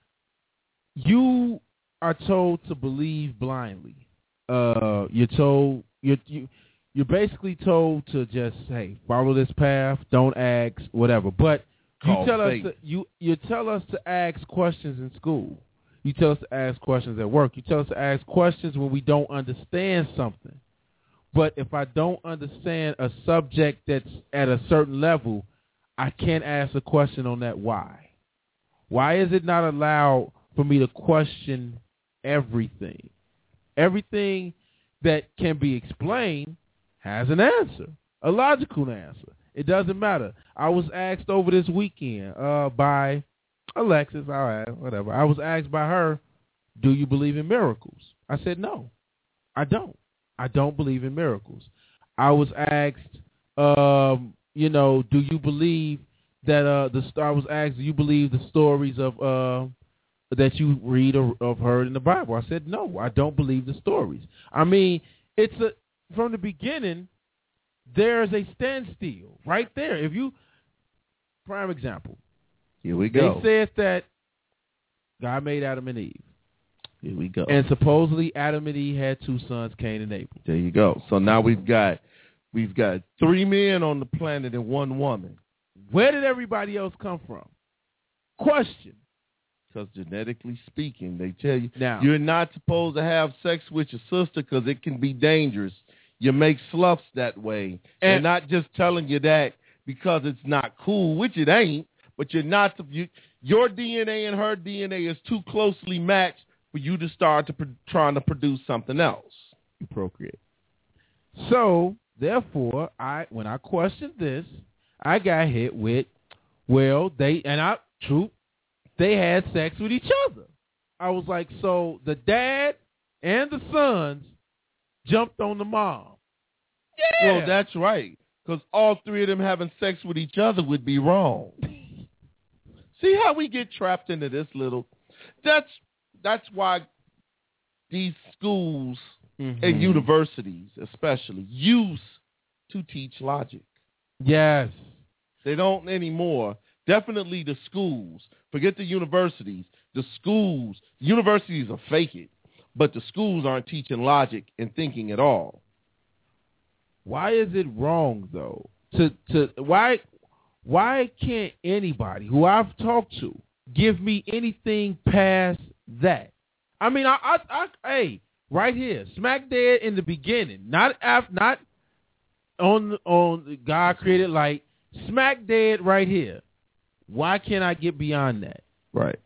you are told to believe blindly. Uh, you're told you're you, you're basically told to just, hey, follow this path, don't ask, whatever. But you Call tell faith. us to, you you tell us to ask questions in school. You tell us to ask questions at work. You tell us to ask questions when we don't understand something. But if I don't understand a subject that's at a certain level, I can't ask a question on that why. Why is it not allowed for me to question everything? Everything that can be explained has an answer, a logical answer. It doesn't matter. I was asked over this weekend uh, by Alexis, all right, whatever. I was asked by her, do you believe in miracles? I said, no, I don't. I don't believe in miracles. I was asked, um, you know, do you believe that uh, the I was asked, do you believe the stories of uh, that you read or, or heard in the Bible? I said, no, I don't believe the stories. I mean, it's a from the beginning, there's a standstill right there. If you, prime example, here we go. They said that God made Adam and Eve. Here we go. And supposedly Adam and Eve had two sons, Cain and Abel. There you go. So now we've got we've got three men on the planet and one woman. Where did everybody else come from? Question. Because genetically speaking, they tell you now, you're not supposed to have sex with your sister because it can be dangerous. You make sloughs that way. And They're not just telling you that because it's not cool, which it ain't, but you're not you, your D N A and her D N A is too closely matched for you to start to pro- trying to produce something else. You procreate. So, therefore, I when I questioned this, I got hit with, Well, they, and I, true, they had sex with each other. I was like, so the dad and the sons jumped on the mom. Yeah. Well, that's right. Because all three of them having sex with each other would be wrong. See how we get trapped into this little... That's that's why these schools mm-hmm. and universities especially used to teach logic. Yes. They don't anymore. Definitely the schools. Forget the universities. The schools. Universities are fake it. But the schools aren't teaching logic and thinking at all. Why is it wrong, though? To to why why can't anybody who I've talked to give me anything past that? I mean, I, I, I hey, right here, smack dead in the beginning, not after, not on on God created light, smack dead right here. Why can't I get beyond that? Right.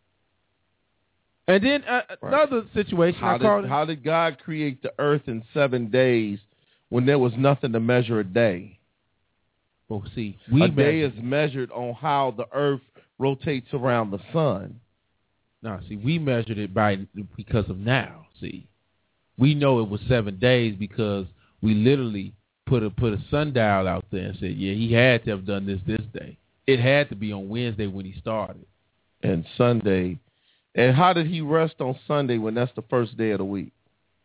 And then uh, right. another situation. How I did, called how did God create the earth in seven days when there was nothing to measure a day? Well, see, we a day measured. is measured on how the earth rotates around the sun. No, see, we measured it by because of now. See, we know it was seven days because we literally put a put a sundial out there and said, yeah, he had to have done this this day. It had to be on Wednesday when he started. And Sunday. And how did he rest on Sunday when that's the first day of the week?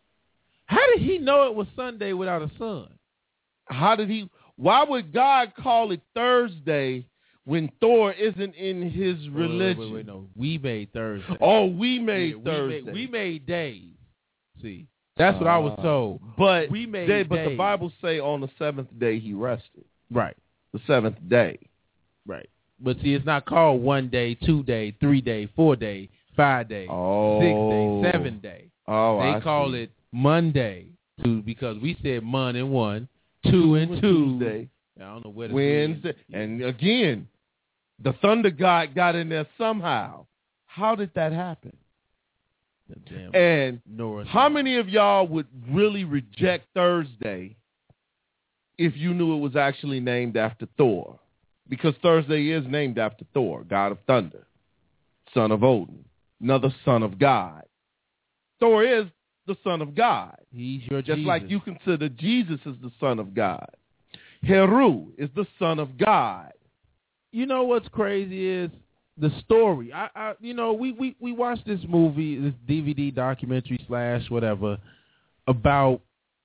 How did he know it was Sunday without a sun? How did he? Why would God call it Thursday when Thor isn't in his religion? Wait, wait, wait, no. We made Thursday. Oh, we made yeah, Thursday. We made, we made days. See, that's what uh, I was told. But we made they, days. But the Bible say on the seventh day he rested. Right. The seventh day. Right. But see, it's not called one day, two day, three day, four day, five day, oh. six day, seven day. Oh, they I call see. it Monday two because we said Mon and one, two and two. Tuesday. I don't know where the Wednesday. And again, the thunder god got in there somehow. How did that happen? Damn and North how many of y'all would really reject Thursday if you knew it was actually named after Thor? Because Thursday is named after Thor, god of thunder, son of Odin, another son of God. Thor is the son of God. He's your Just Jesus. like you consider Jesus as the son of God. Heru is the son of God. You know what's crazy is the story. I, I you know, we, we, we watched this movie, this D V D documentary slash whatever about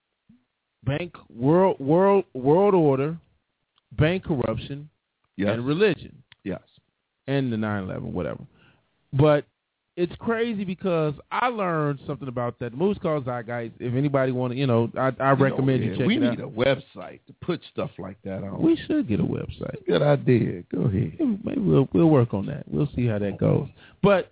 bank world world world order, bank corruption, yes. and religion. Yes. And the nine eleven, whatever. But it's crazy because I learned something about that. The movie's called Zeitgeist. If anybody want to, you know, I, I you recommend know, you check we it out. We need a website to put stuff like that on. We should get a website. Good idea. Go ahead. Maybe we'll we'll work on that. We'll see how that goes. But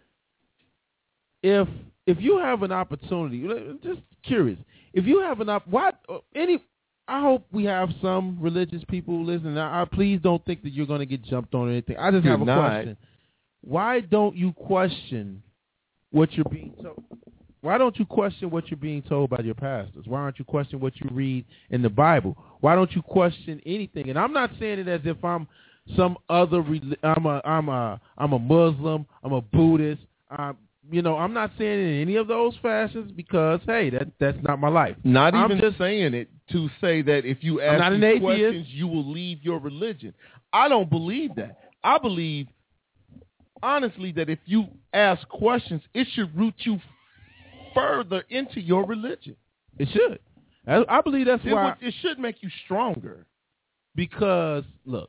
if if you have an opportunity, just curious, if you have an op, what any. I hope we have some religious people listening. I, I please don't think that you're going to get jumped on or anything. I just you're have a not. question. Why don't you question what you're being told? Why don't you question what you're being told by your pastors? Why don't you question what you read in the Bible? Why don't you question anything? And I'm not saying it as if I'm some other. I'm a I'm a I'm a Muslim. I'm a Buddhist. I'm, you know, I'm not saying it in any of those fashions because hey, that that's not my life. Not I'm even just saying it to say that if you ask not an these atheist. questions, you will leave your religion. I don't believe that. I believe. Honestly, that if you ask questions, it should root you further into your religion. It should. I, I believe that's it why. Would, it should make you stronger. Because, look,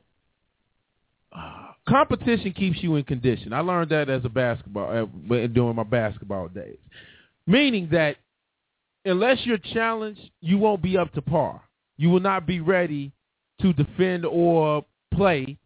uh, competition keeps you in condition. I learned that as a basketball, uh, during my basketball days. Meaning that unless you're challenged, you won't be up to par. You will not be ready to defend or play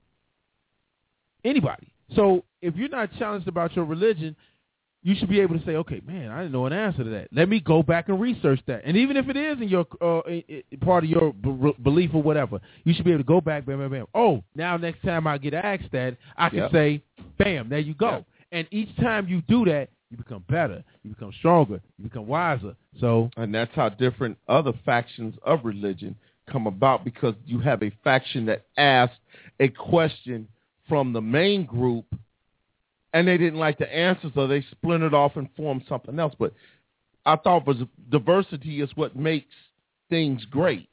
anybody. So if you're not challenged about your religion, you should be able to say, okay, man, I didn't know an answer to that. Let me go back and research that. And even if it is in your uh, part of your b- belief or whatever, you should be able to go back, bam, bam, bam. Oh, now next time I get asked that, I can yep. say, bam, there you go. Yep. And each time you do that, you become better, you become stronger, you become wiser. So, and that's how different other factions of religion come about, because you have a faction that asks a question from the main group, and they didn't like the answers, so they splintered off and formed something else. But I thought was diversity is what makes things great.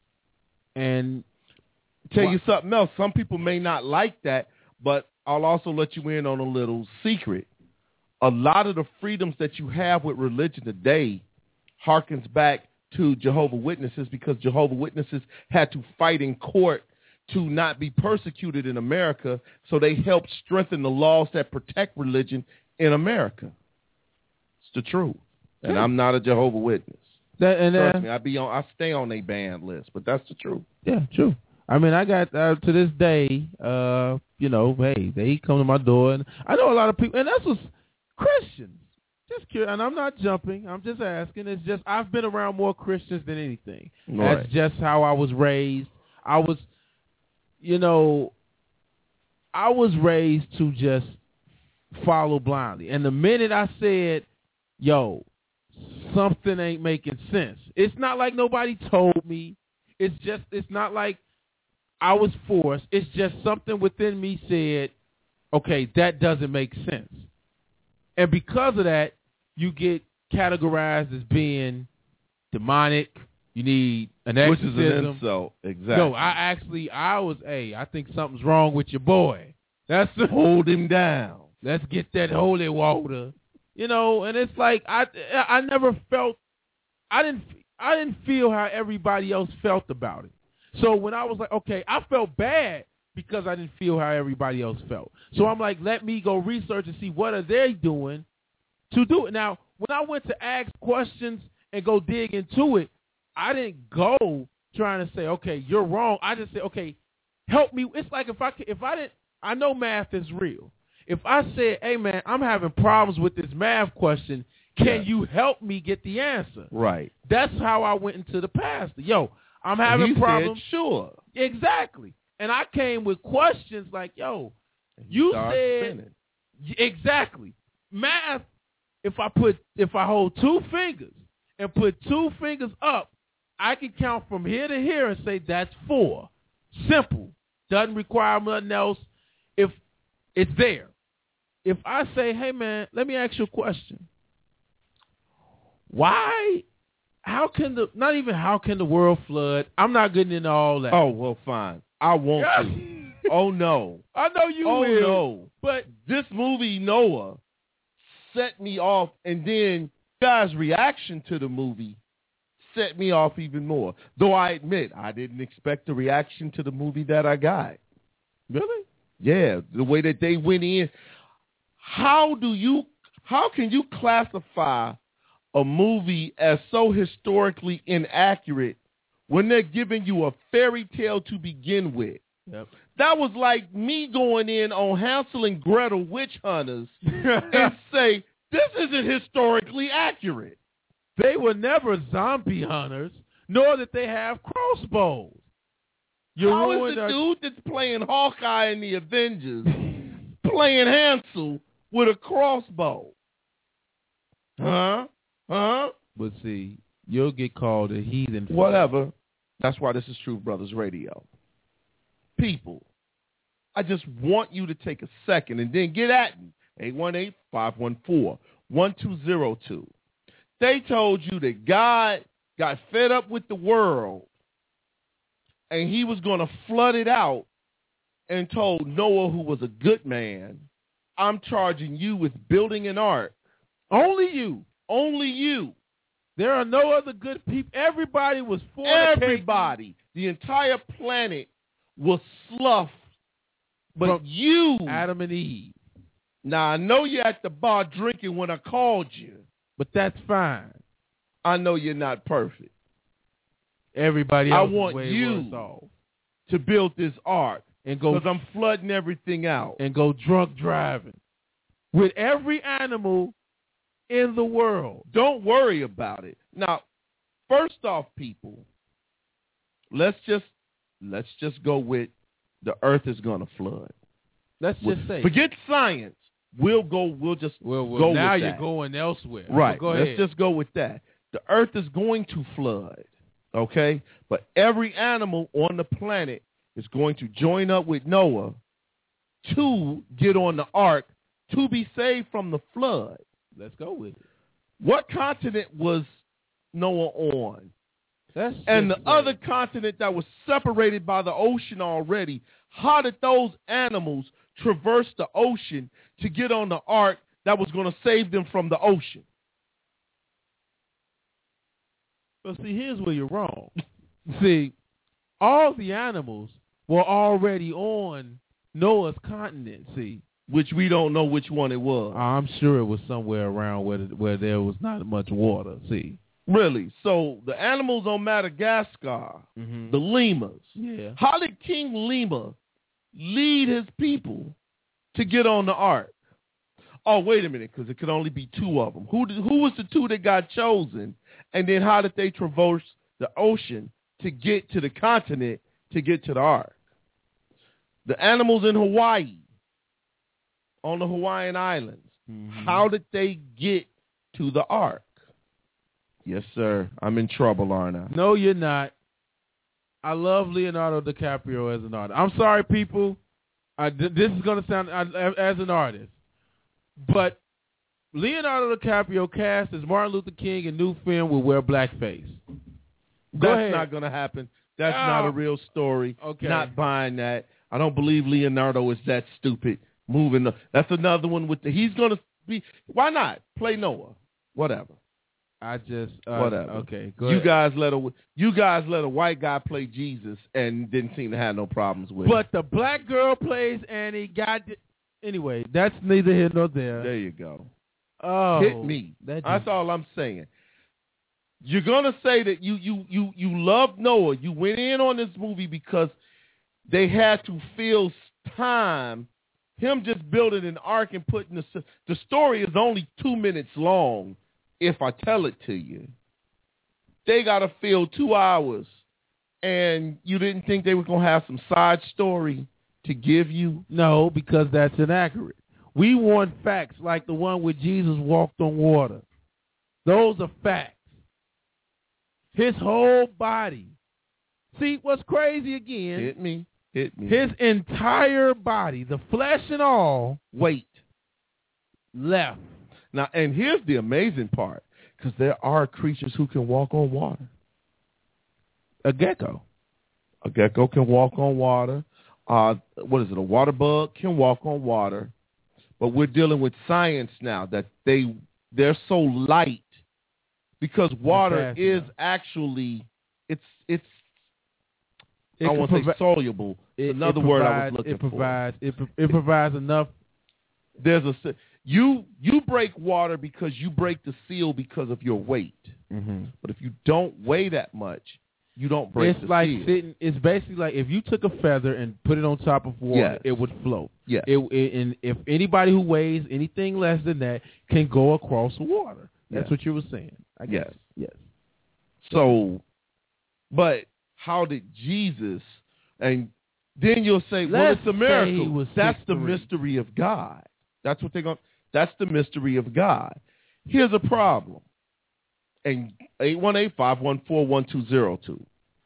And tell you something else, some people may not like that, but I'll also let you in on a little secret. A lot of the freedoms that you have with religion today harkens back to Jehovah's Witnesses, because Jehovah's Witnesses had to fight in court to not be persecuted in America, so they helped strengthen the laws that protect religion in America. It's the truth. And yeah. I'm not a Jehovah's Witness. That, and, uh, Trust me, I be on. I stay on a banned list, but that's the truth. Yeah, true. I mean, I got uh, to this day, uh, you know, hey, they come to my door, and I know a lot of people, and that's what's Christians. Just curious, and I'm not jumping. I'm just asking. It's just I've been around more Christians than anything. Right. That's just how I was raised. I was, you know, I was raised to just follow blindly. And the minute I said, yo, something ain't making sense, it's not like nobody told me. It's just, it's not like I was forced. It's just something within me said, okay, that doesn't make sense. And because of that, you get categorized as being demonic. You need an exorcism. Which is an insult. Exactly. No, I actually, I was, hey, I think something's wrong with your boy. That's the, hold him down. Let's get that holy water. You know, and it's like I, I never felt, I didn't, I didn't feel how everybody else felt about it. So when I was like, okay, I felt bad because I didn't feel how everybody else felt. So I'm like, let me go research and see what are they doing to do it. Now, when I went to ask questions and go dig into it, I didn't go trying to say, okay, you're wrong. I just said, okay, help me. It's like if I if I didn't, I know math is real. If I said, hey, man, I'm having problems with this math question, can yeah. you help me get the answer? Right. That's how I went into the pastor. Yo, I'm having and he problems. Said, sure. Exactly. And I came with questions like, yo, you said spinning. Exactly. Math, if I put if I hold two fingers and put two fingers up, I can count from here to here and say that's four. Simple. Doesn't require nothing else if it's there. If I say, hey, man, let me ask you a question. Why, how can the, not even how can the world flood? I'm not getting into all that. Oh, well, fine. I won't. to. Oh, no. I know you oh, will. Oh, no. But this movie, Noah, set me off, and then guys' reaction to the movie set me off even more. Though I admit, I didn't expect the reaction to the movie that I got. Really? Yeah, the way that they went in. How do you, how can you classify a movie as so historically inaccurate when they're giving you a fairy tale to begin with? Yep. That was like me going in on Hansel and Gretel Witch Hunters and say, this isn't historically accurate. They were never zombie hunters, nor did they have crossbows. You How is the our... dude that's playing Hawkeye in the Avengers playing Hansel with a crossbow? Huh? Huh? But see, you'll get called a heathen. Whatever. That's why this is Truth Brothers Radio. People, I just want you to take a second and then get at me. eight one eight, five one four, one two zero two. They told you that God got fed up with the world and he was going to flood it out and told Noah, who was a good man, I'm charging you with building an ark. Only you. Only you. There are no other good people. Everybody was fornicating. Everybody. The entire planet was sloughed. But From you. Adam and Eve. Now, I know you're at the bar drinking when I called you. But that's fine. I know you're not perfect. Everybody else I want way you off. to build this ark and go because I'm flooding everything out and go drunk driving with every animal in the world. Don't worry about it. Now, first off, people, let's just let's just go with the earth is going to flood. Let's just say forget science. We'll go. We'll just well, well go now with you're that. going elsewhere. Right. Go Let's ahead. just go with that. The earth is going to flood. Okay, but every animal on the planet is going to join up with Noah to get on the ark to be saved from the flood. Let's go with it. What continent was Noah on? That's and the great. other continent that was separated by the ocean already, how did those animals traverse the ocean to get on the ark that was going to save them from the ocean? Well, see, here's where you're wrong. See, all the animals were already on Noah's continent, see. Which we don't know which one it was. I'm sure it was somewhere around where where there was not much water, see. Really? So the animals on Madagascar, mm-hmm. the lemurs. Yeah. How did King Lemur lead his people to get on the ark? Oh, wait a minute, because it could only be two of them. Who did, who was the two that got chosen? And then how did they traverse the ocean to get to the continent to get to the ark? The animals in Hawaii, on the Hawaiian Islands, mm-hmm. how did they get to the ark? Yes, sir. I'm in trouble, aren't I? No, you're not. I love Leonardo DiCaprio as an artist. I'm sorry, people. I, this is going to sound I, as an artist. But Leonardo DiCaprio cast as Martin Luther King in new film will wear blackface. Go That's ahead. not going to happen. That's oh. not a real story. Okay. Not buying that. I don't believe Leonardo is that stupid. Moving. The, that's another one with the. He's going to be. Why not play Noah? Whatever. I just uh, whatever. Okay. Go you ahead. guys let a you guys let a white guy play Jesus and didn't seem to have no problems with but it. But the black girl plays Annie. Got anyway. That's neither here nor there. There you go. Oh, hit me. That just, that's all I'm saying. You're gonna say that you you you you love Noah. You went in on this movie because they had to fill time. Him just building an ark and putting the the story is only two minutes long. If I tell it to you, they got to fill two hours, and you didn't think they were going to have some side story to give you? No, because that's inaccurate. We want facts like the one where Jesus walked on water. Those are facts. His whole body. See, what's crazy again? Hit me. Hit me. His entire body, the flesh and all, weight left. Now, and here's the amazing part, because there are creatures who can walk on water. A gecko. A gecko can walk on water. Uh, what is it? A water bug can walk on water. But we're dealing with science now that they, they're so light because water is enough. actually, it's, it's, it I want to provi- say soluble. It, Another it word provides, I was looking it provides, for. It, pro- it provides enough. There's a... You you break water because you break the seal because of your weight. Mm-hmm. But if you don't weigh that much, you don't break it's the like seal. Sitting, it's basically like if you took a feather and put it on top of water, yes. it would float. Yes. It, it, and if anybody who weighs anything less than that can go across the water. That's yes. what you were saying. I guess. Yes. Yes. So, but how did Jesus, and then you'll say, well, Let's it's a miracle. That's six, the three. mystery of God. That's what they're going to. That's the mystery of God. Here's a problem. And eight one eight, five one four, one two zero two.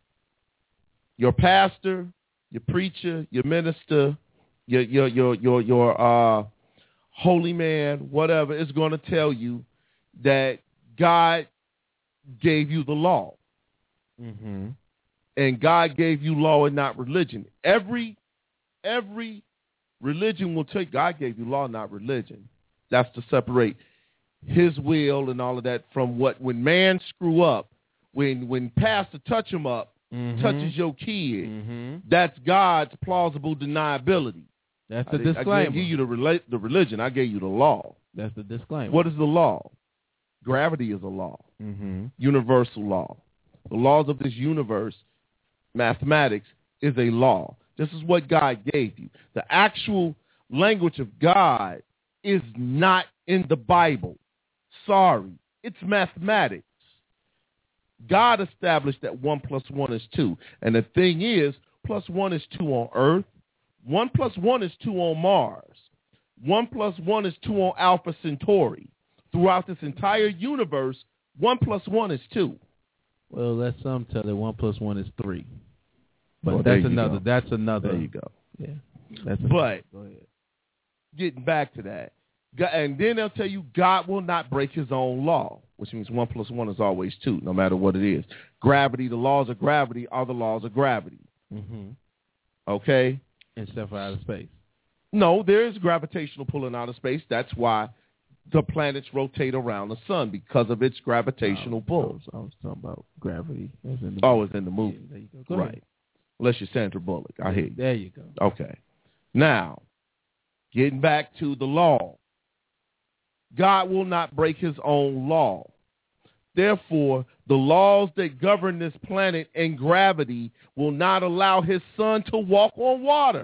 Your pastor, your preacher, your minister, your your your your your uh, holy man, whatever, is going to tell you that God gave you the law. Mm-hmm. And God gave you law and not religion. Every every religion will tell you God gave you law, not religion. That's to separate his will and all of that from what, when man screw up, when when pastor touch him up, mm-hmm. touches your kid, mm-hmm. that's God's plausible deniability. That's the I, disclaimer. I gave you the, rela- the religion. I gave you the law. That's the disclaimer. What is the law? Gravity is a law. Mm-hmm. Universal law. The laws of this universe, mathematics, is a law. This is what God gave you. The actual language of God is not in the Bible. Sorry. It's mathematics. God established that one plus one is two. And the thing is, plus one is two on Earth. One plus one is two on Mars. One plus one is two on Alpha Centauri. Throughout this entire universe, one plus one is two. Well, let some tell that one plus one is three. But well, that's another. Go. That's another. There you go. Yeah. That's but Go ahead. getting back to that, God, and then they'll tell you God will not break his own law, which means one plus one is always two, no matter what it is. Gravity, the laws of gravity are the laws of gravity. Mm-hmm. Okay? Except for outer space. No, there is gravitational pulling out of space. That's why the planets rotate around the sun, because of its gravitational oh, pull. I was, I was talking about gravity. As in the oh, it's in the movie. Yeah, there you go. Go right. ahead. Unless you're Sandra Bullock. I hear you. There you go. Okay. Now, getting back to the law. God will not break his own law. Therefore, the laws that govern this planet and gravity will not allow his son to walk on water.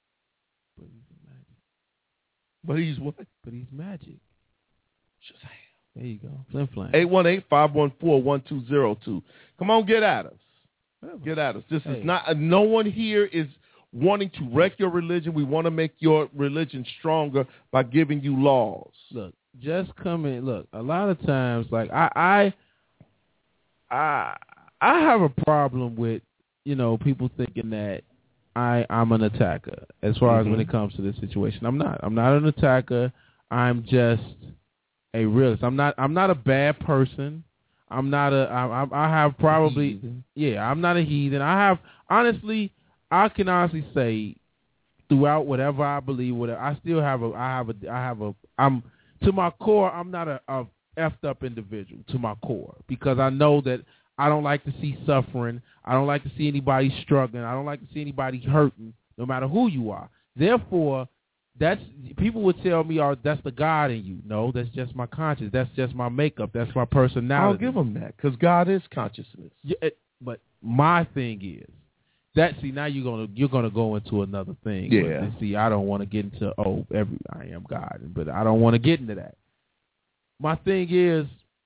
But he's what? But he's magic. Shazam. There you go. Flim flam. eight one eight, five one four, one two zero two. Come on, get at us. Get at us. This hey. is not, uh, no one here is wanting to wreck your religion. We want to make your religion stronger by giving you laws. Look, just come in. Look, a lot of times, like, I, I, I, I have a problem with, you know, people thinking that I, I'm an attacker as far mm-hmm. as when it comes to this situation. I'm not. I'm not an attacker. I'm just a realist. I'm not. I'm not a bad person. I'm not a. I, I have probably. Yeah, I'm not a heathen. I have honestly. I can honestly say, throughout whatever I believe, whatever I still have a. I have a. I have a. I'm to my core. I'm not a, a effed up individual to my core, because I know that I don't like to see suffering. I don't like to see anybody struggling. I don't like to see anybody hurting, no matter who you are. Therefore, that's people would tell me, "Oh, that's the God in you." No, that's just my conscience. That's just my makeup. That's my personality. I'll give them that, because God is consciousness. Yeah, it, but my thing is that. See, now you're gonna you're gonna go into another thing. Yeah. But, see, I don't want to get into oh, every I am God, but I don't want to get into that. My thing is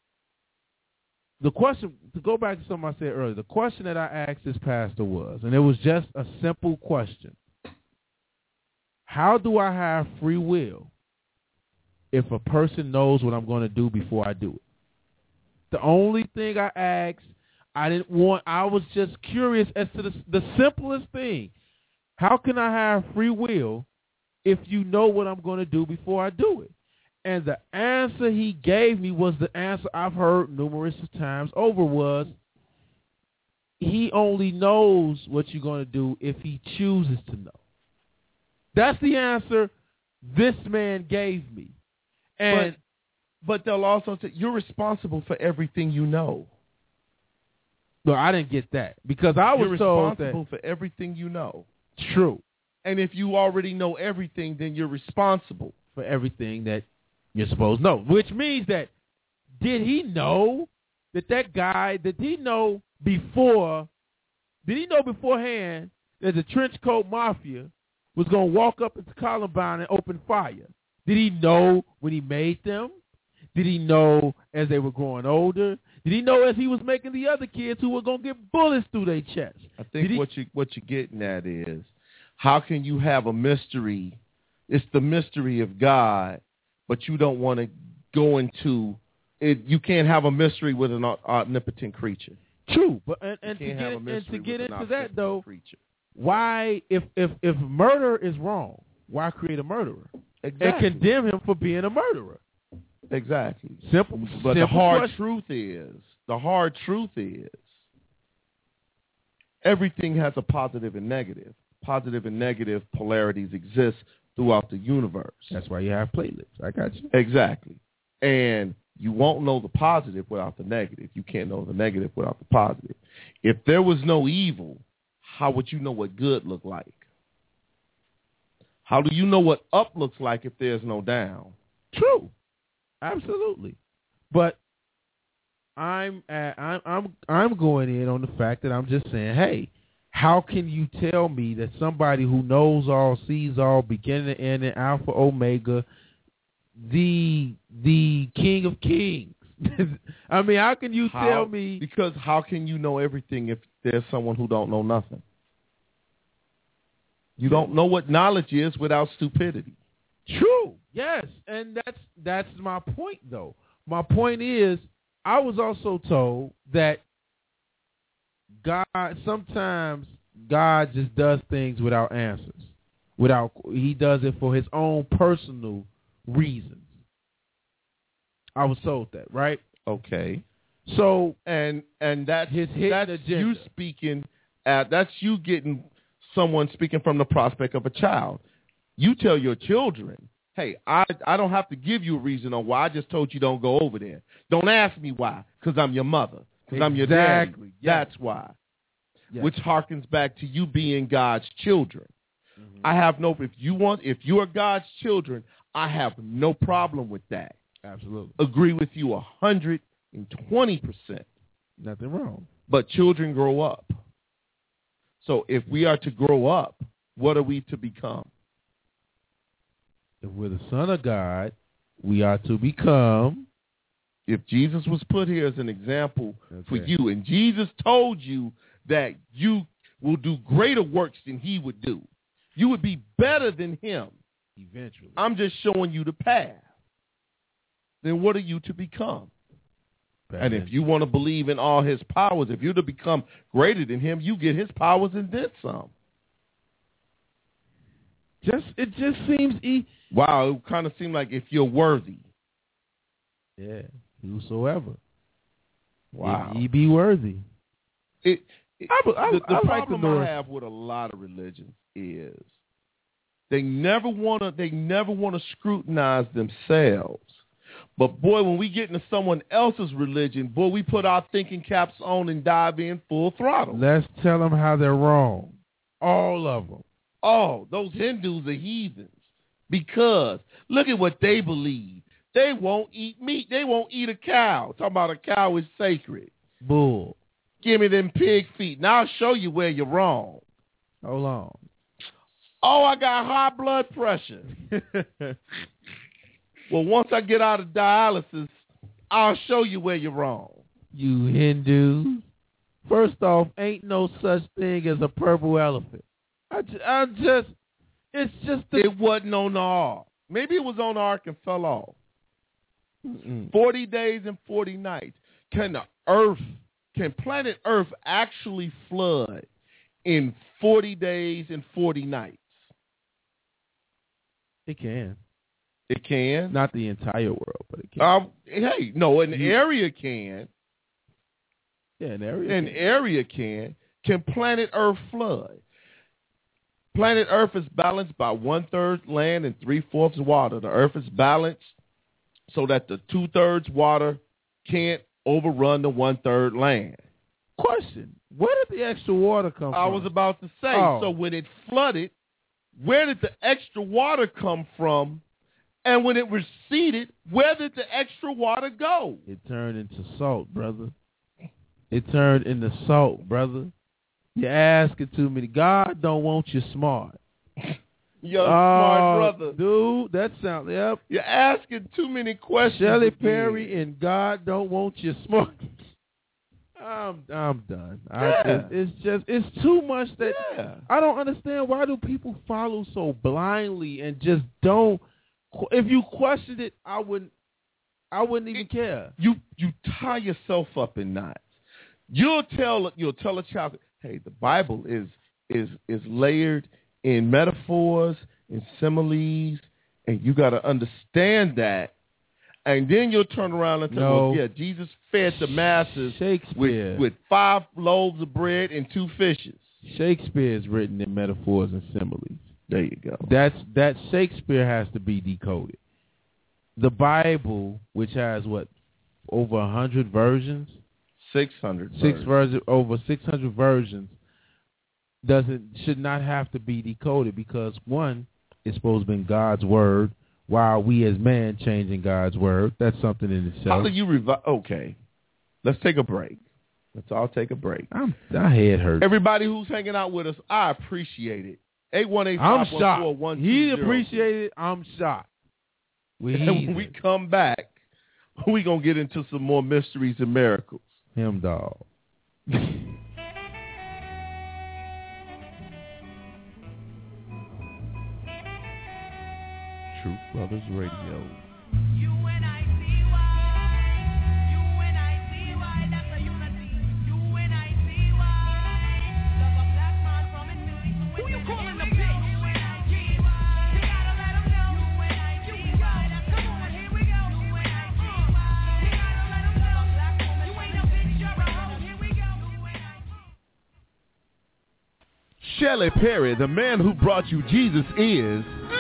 the question. To go back to something I said earlier, the question that I asked this pastor was, and it was just a simple question. How do I have free will if a person knows what I'm going to do before I do it? The only thing I asked, I didn't want, I was just curious as to the, the simplest thing. How can I have free will if you know what I'm going to do before I do it? And the answer he gave me was the answer I've heard numerous times over was, he only knows what you're going to do if he chooses to know. That's the answer this man gave me. And but, but they'll also say, you're responsible for everything you know. No, I didn't get that, because I was you're told that. You're responsible for everything you know. True. And if you already know everything, then you're responsible for everything that you're supposed to know, which means that did he know that that guy, did he know before, did he know beforehand that the trench coat mafia was going to walk up into Columbine and open fire? Did he know when he made them? Did he know as they were growing older? Did he know as he was making the other kids who were going to get bullets through their chest? I think he, what, you, what you're getting at is, how can you have a mystery? It's the mystery of God, but you don't want to go into it. You can't have a mystery with an omnipotent creature. True, but and, and to get, and to get into that, though, creature. Why, if, if, if murder is wrong, why create a murderer? Exactly. And condemn him for being a murderer? Exactly. Simple. But simple the hard question. truth is, the hard truth is, everything has a positive and negative. Positive and negative polarities exist throughout the universe. That's why you have playlists. I got you. Exactly. And you won't know the positive without the negative. You can't know the negative without the positive. If there was no evil, how would you know what good looked like? How do you know what up looks like if there's no down? True. Absolutely. But I'm at, I'm I'm I'm going in on the fact that I'm just saying, hey, how can you tell me that somebody who knows all, sees all, beginning and end, and Alpha, Omega, the the King of Kings? I mean, how can you how, tell me? Because how can you know everything if there's someone who don't know nothing? You don't know what knowledge is without stupidity. True. Yes, and that's that's my point, though. My point is, I was also told that God, sometimes God just does things without answers. Without he does it for his own personal reasons. I was told that, right? Okay. So and and that's his that's agenda. you speaking at that's you getting someone speaking from the prospect of a child. You tell your children, hey, I I don't have to give you a reason on why. I just told you don't go over there. Don't ask me why, because I'm your mother, because I'm your daddy. Exactly. Yes. That's why. Yes. Which harkens back to you being God's children. Mm-hmm. I have no if you want if you are God's children, I have no problem with that. Absolutely. Agree with you a hundred and twenty percent. Nothing wrong. But children grow up. So if we are to grow up, what are we to become? If we're the Son of God, we are to become. If Jesus was put here as an example okay. for you, and Jesus told you that you will do greater works than he would do, you would be better than him. Eventually. I'm just showing you the path. Then what are you to become? Better. And if you want to believe in all his powers, if you're to become greater than him, you get his powers and then some. Just it just seems e- wow, it kind of seems like if you're worthy. Yeah, whosoever. Wow, if ye be worthy. It, it I, I, the the I problem like I have with a lot of religions is they never want to they never want to scrutinize themselves. But boy, when we get into someone else's religion, boy, we put our thinking caps on and dive in full throttle. Let's tell them how they're wrong. All of them. Oh, those Hindus are heathens. Because look at what they believe. They won't eat meat. They won't eat a cow. Talking about a cow is sacred. Bull. Give me them pig feet, and I'll show you where you're wrong. Hold on. Oh, I got high blood pressure. Well, once I get out of dialysis, I'll show you where you're wrong. You Hindus. First off, ain't no such thing as a purple elephant. I, ju- I just, it's just the... It wasn't on the ark. Maybe it was on the ark and fell off. Mm-mm. forty days and forty nights. Can the earth, can planet Earth actually flood in forty days and forty nights? It can. It can. Not the entire world, but it can. Um, hey, no, an you, area can. Yeah, an area An can. area can. Can planet Earth flood? Planet Earth is balanced by one-third land and three-fourths water. The Earth is balanced so that the two-thirds water can't overrun the one-third land. Question, where did the extra water come I from? was about to say, oh. so when it flooded, where did the extra water come from? And when it receded, where did the extra water go? It turned into salt, brother. It turned into salt, brother. You're asking too many. God don't want you smart. You're a oh, smart brother. Dude, that sounds, yep. You're asking too many questions. Shelley again. Perry and God don't want you smart. I'm I'm done. Yeah. I, it, it's just, it's too much that yeah. I don't understand. Why do people follow so blindly and just don't, if you questioned it, I wouldn't, I wouldn't even it, care. You you tie yourself up in knots. You'll tell you'll tell a child, hey, the Bible is is is layered in metaphors and similes, and you got to understand that. And then you'll turn around and tell no. them, yeah, Jesus fed the masses Shakespeare. with with five loaves of bread and two fishes. Shakespeare is written in metaphors and similes. There you go. That's that Shakespeare has to be decoded. The Bible, which has what, over a hundred versions, six hundred, six versions, over six hundred versions, doesn't should not have to be decoded because one, it's supposed to be God's word, while we as man changing God's word. That's something in itself. How do you revive? Okay, let's take a break. Let's all take a break. I'm, my head hurts. Everybody who's hanging out with us, I appreciate it. eight one eight, I'm five one shocked. four, one two He zero. appreciated it. I'm shocked. We and when we come back, we going to get into some more mysteries and miracles. Him dog. Truth Brothers Radio. You and I see why. You and I see why. That's a unity. You and I see why. Love a black man from his music. Who you calling the bitch? You and I see Shelley Perry, the man who brought you Jesus Is,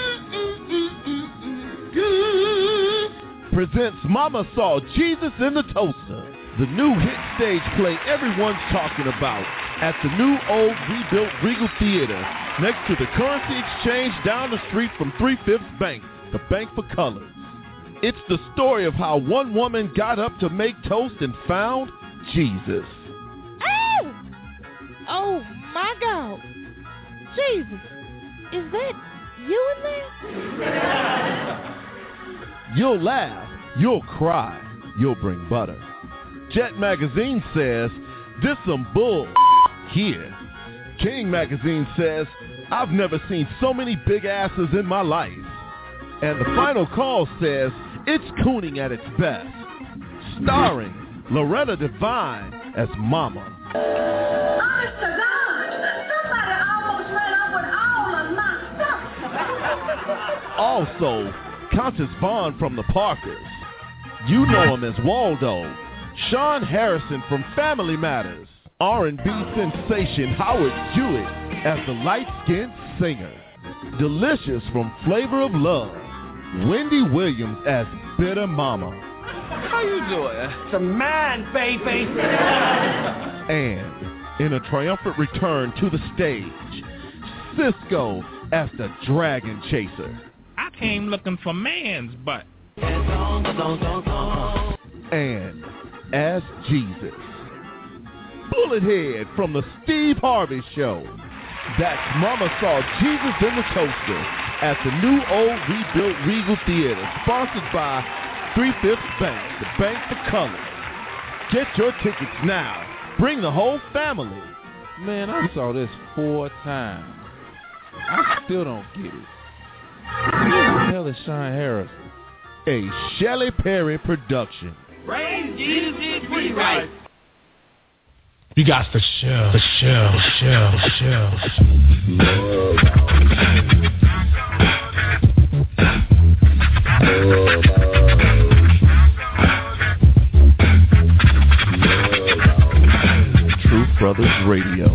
presents Mama Saw Jesus in the Toaster, the new hit stage play everyone's talking about at the new old rebuilt Regal Theater next to the Currency Exchange down the street from Three-Fifths Bank, the Bank for Colors. It's the story of how one woman got up to make toast and found Jesus. Oh! Oh, my God. Jesus, is that you in there? You'll laugh, you'll cry, you'll bring butter. Jet Magazine says, this some bull here. King Magazine says, I've never seen so many big asses in my life. And the Final Call says, it's cooning at its best. Starring Loretta Devine as Mama. Honest to God, somebody almost ran off with all of my stuff. Also, Countess Vaughn from the Parkers. You know him as Waldo. Sean Harrison from Family Matters. R and B sensation Howard Jewett as the light-skinned singer. Delicious from Flavor of Love. Wendy Williams as Bitter Mama. How you doing? It's a man, baby. And in a triumphant return to the stage, Cisco as the Dragon Chaser. I came looking for man's butt. And as Jesus, Bullethead from the Steve Harvey Show. That's Mama Saw Jesus in the Toaster at the new old rebuilt Regal Theater, sponsored by Three-Fifths Bank, the Bank for Colors. Get your tickets now. Bring the whole family. Man, I saw this four times. I still don't get it. Who the hell is Sean Harrison? A Shelley Perry production. Raise Jesus rewrite. You got the shell, the shell, the shell, the shell. Truth Brothers Radio.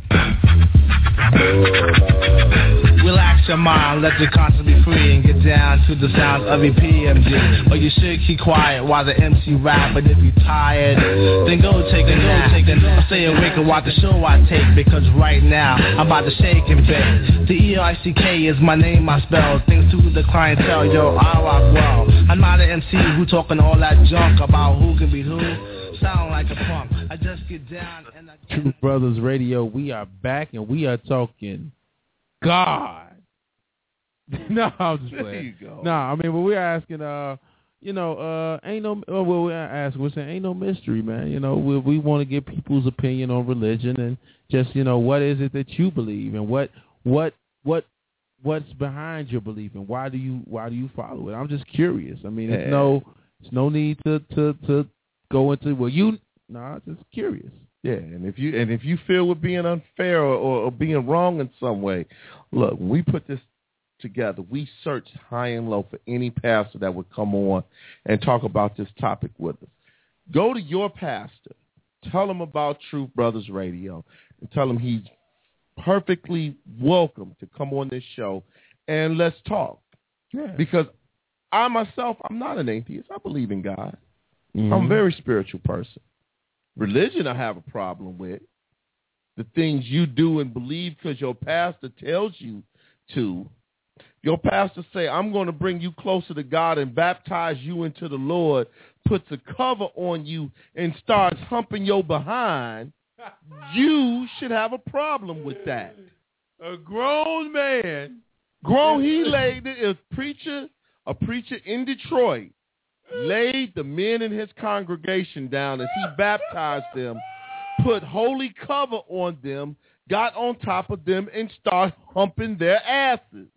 Relax your mind, let your conscience be free, and get down to the sounds of E P M G. Or you should keep quiet while the M C rap. But if you're tired, then go take a nap. Then stay awake and watch the show I take. Because right now I'm about to shake and bake. The E I C K is my name, I spell. Things to the clientele, yo, I rock well. I'm not an M C who talking all that junk about who can be who. Sound like a pump. I just get down and I. Truth Brothers Radio, we are back and we are talking God. No, I'm just playing. There you go. No, I mean, but we're asking, uh, you know, uh, ain't no, well, we're asking, we're saying, ain't no mystery, man. You know, we we want to get people's opinion on religion and just, you know, what is it that you believe and what what what what's behind your belief and why do you why do you follow it? I'm just curious. I mean, it's Yeah. no, it's no need to to to go into well, you, no, nah, just curious. Yeah, and if you and if you feel we're being unfair or, or, or being wrong in some way, look, when we put this together, we searched high and low for any pastor that would come on and talk about this topic with us. Go to your pastor, tell him about Truth Brothers Radio, and tell him he's perfectly welcome to come on this show and let's talk. Yeah. Because I myself, I'm not an atheist. I believe in God. Mm-hmm. I'm a very spiritual person. Religion I have a problem with. The things you do and believe because your pastor tells you to. Your pastor say, I'm going to bring you closer to God and baptize you into the Lord, puts a cover on you and starts humping your behind. You should have a problem with that. A grown man. Grown, he laid it. A preacher, a preacher in Detroit laid the men in his congregation down as he baptized them, put holy cover on them, got on top of them, and started humping their asses.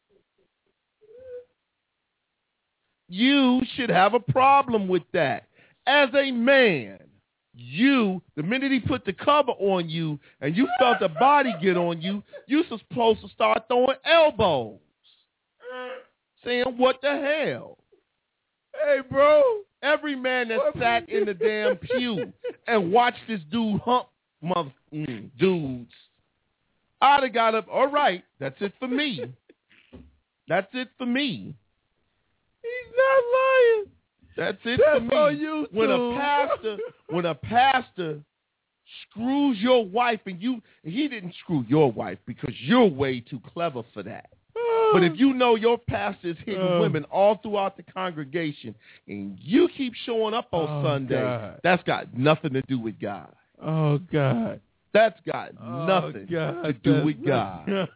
You should have a problem with that. As a man, you, the minute he put the cover on you and you felt the body get on you, you're supposed to start throwing elbows, saying, what the hell? Hey, bro. Every man that sat in the damn pew and watched this dude hump mother mm, dudes, I'd have got up. All right, that's it for me. That's it for me. He's not lying. That's it That's for me. on YouTube. When a pastor, when a pastor screws your wife, and you, he didn't screw your wife because you're way too clever for that. But if you know your pastor's hitting Oh. women all throughout the congregation, and you keep showing up on Oh, Sunday, God. that's got nothing to do with God. Oh, God. That's got Oh, nothing God. to do That's with not- God.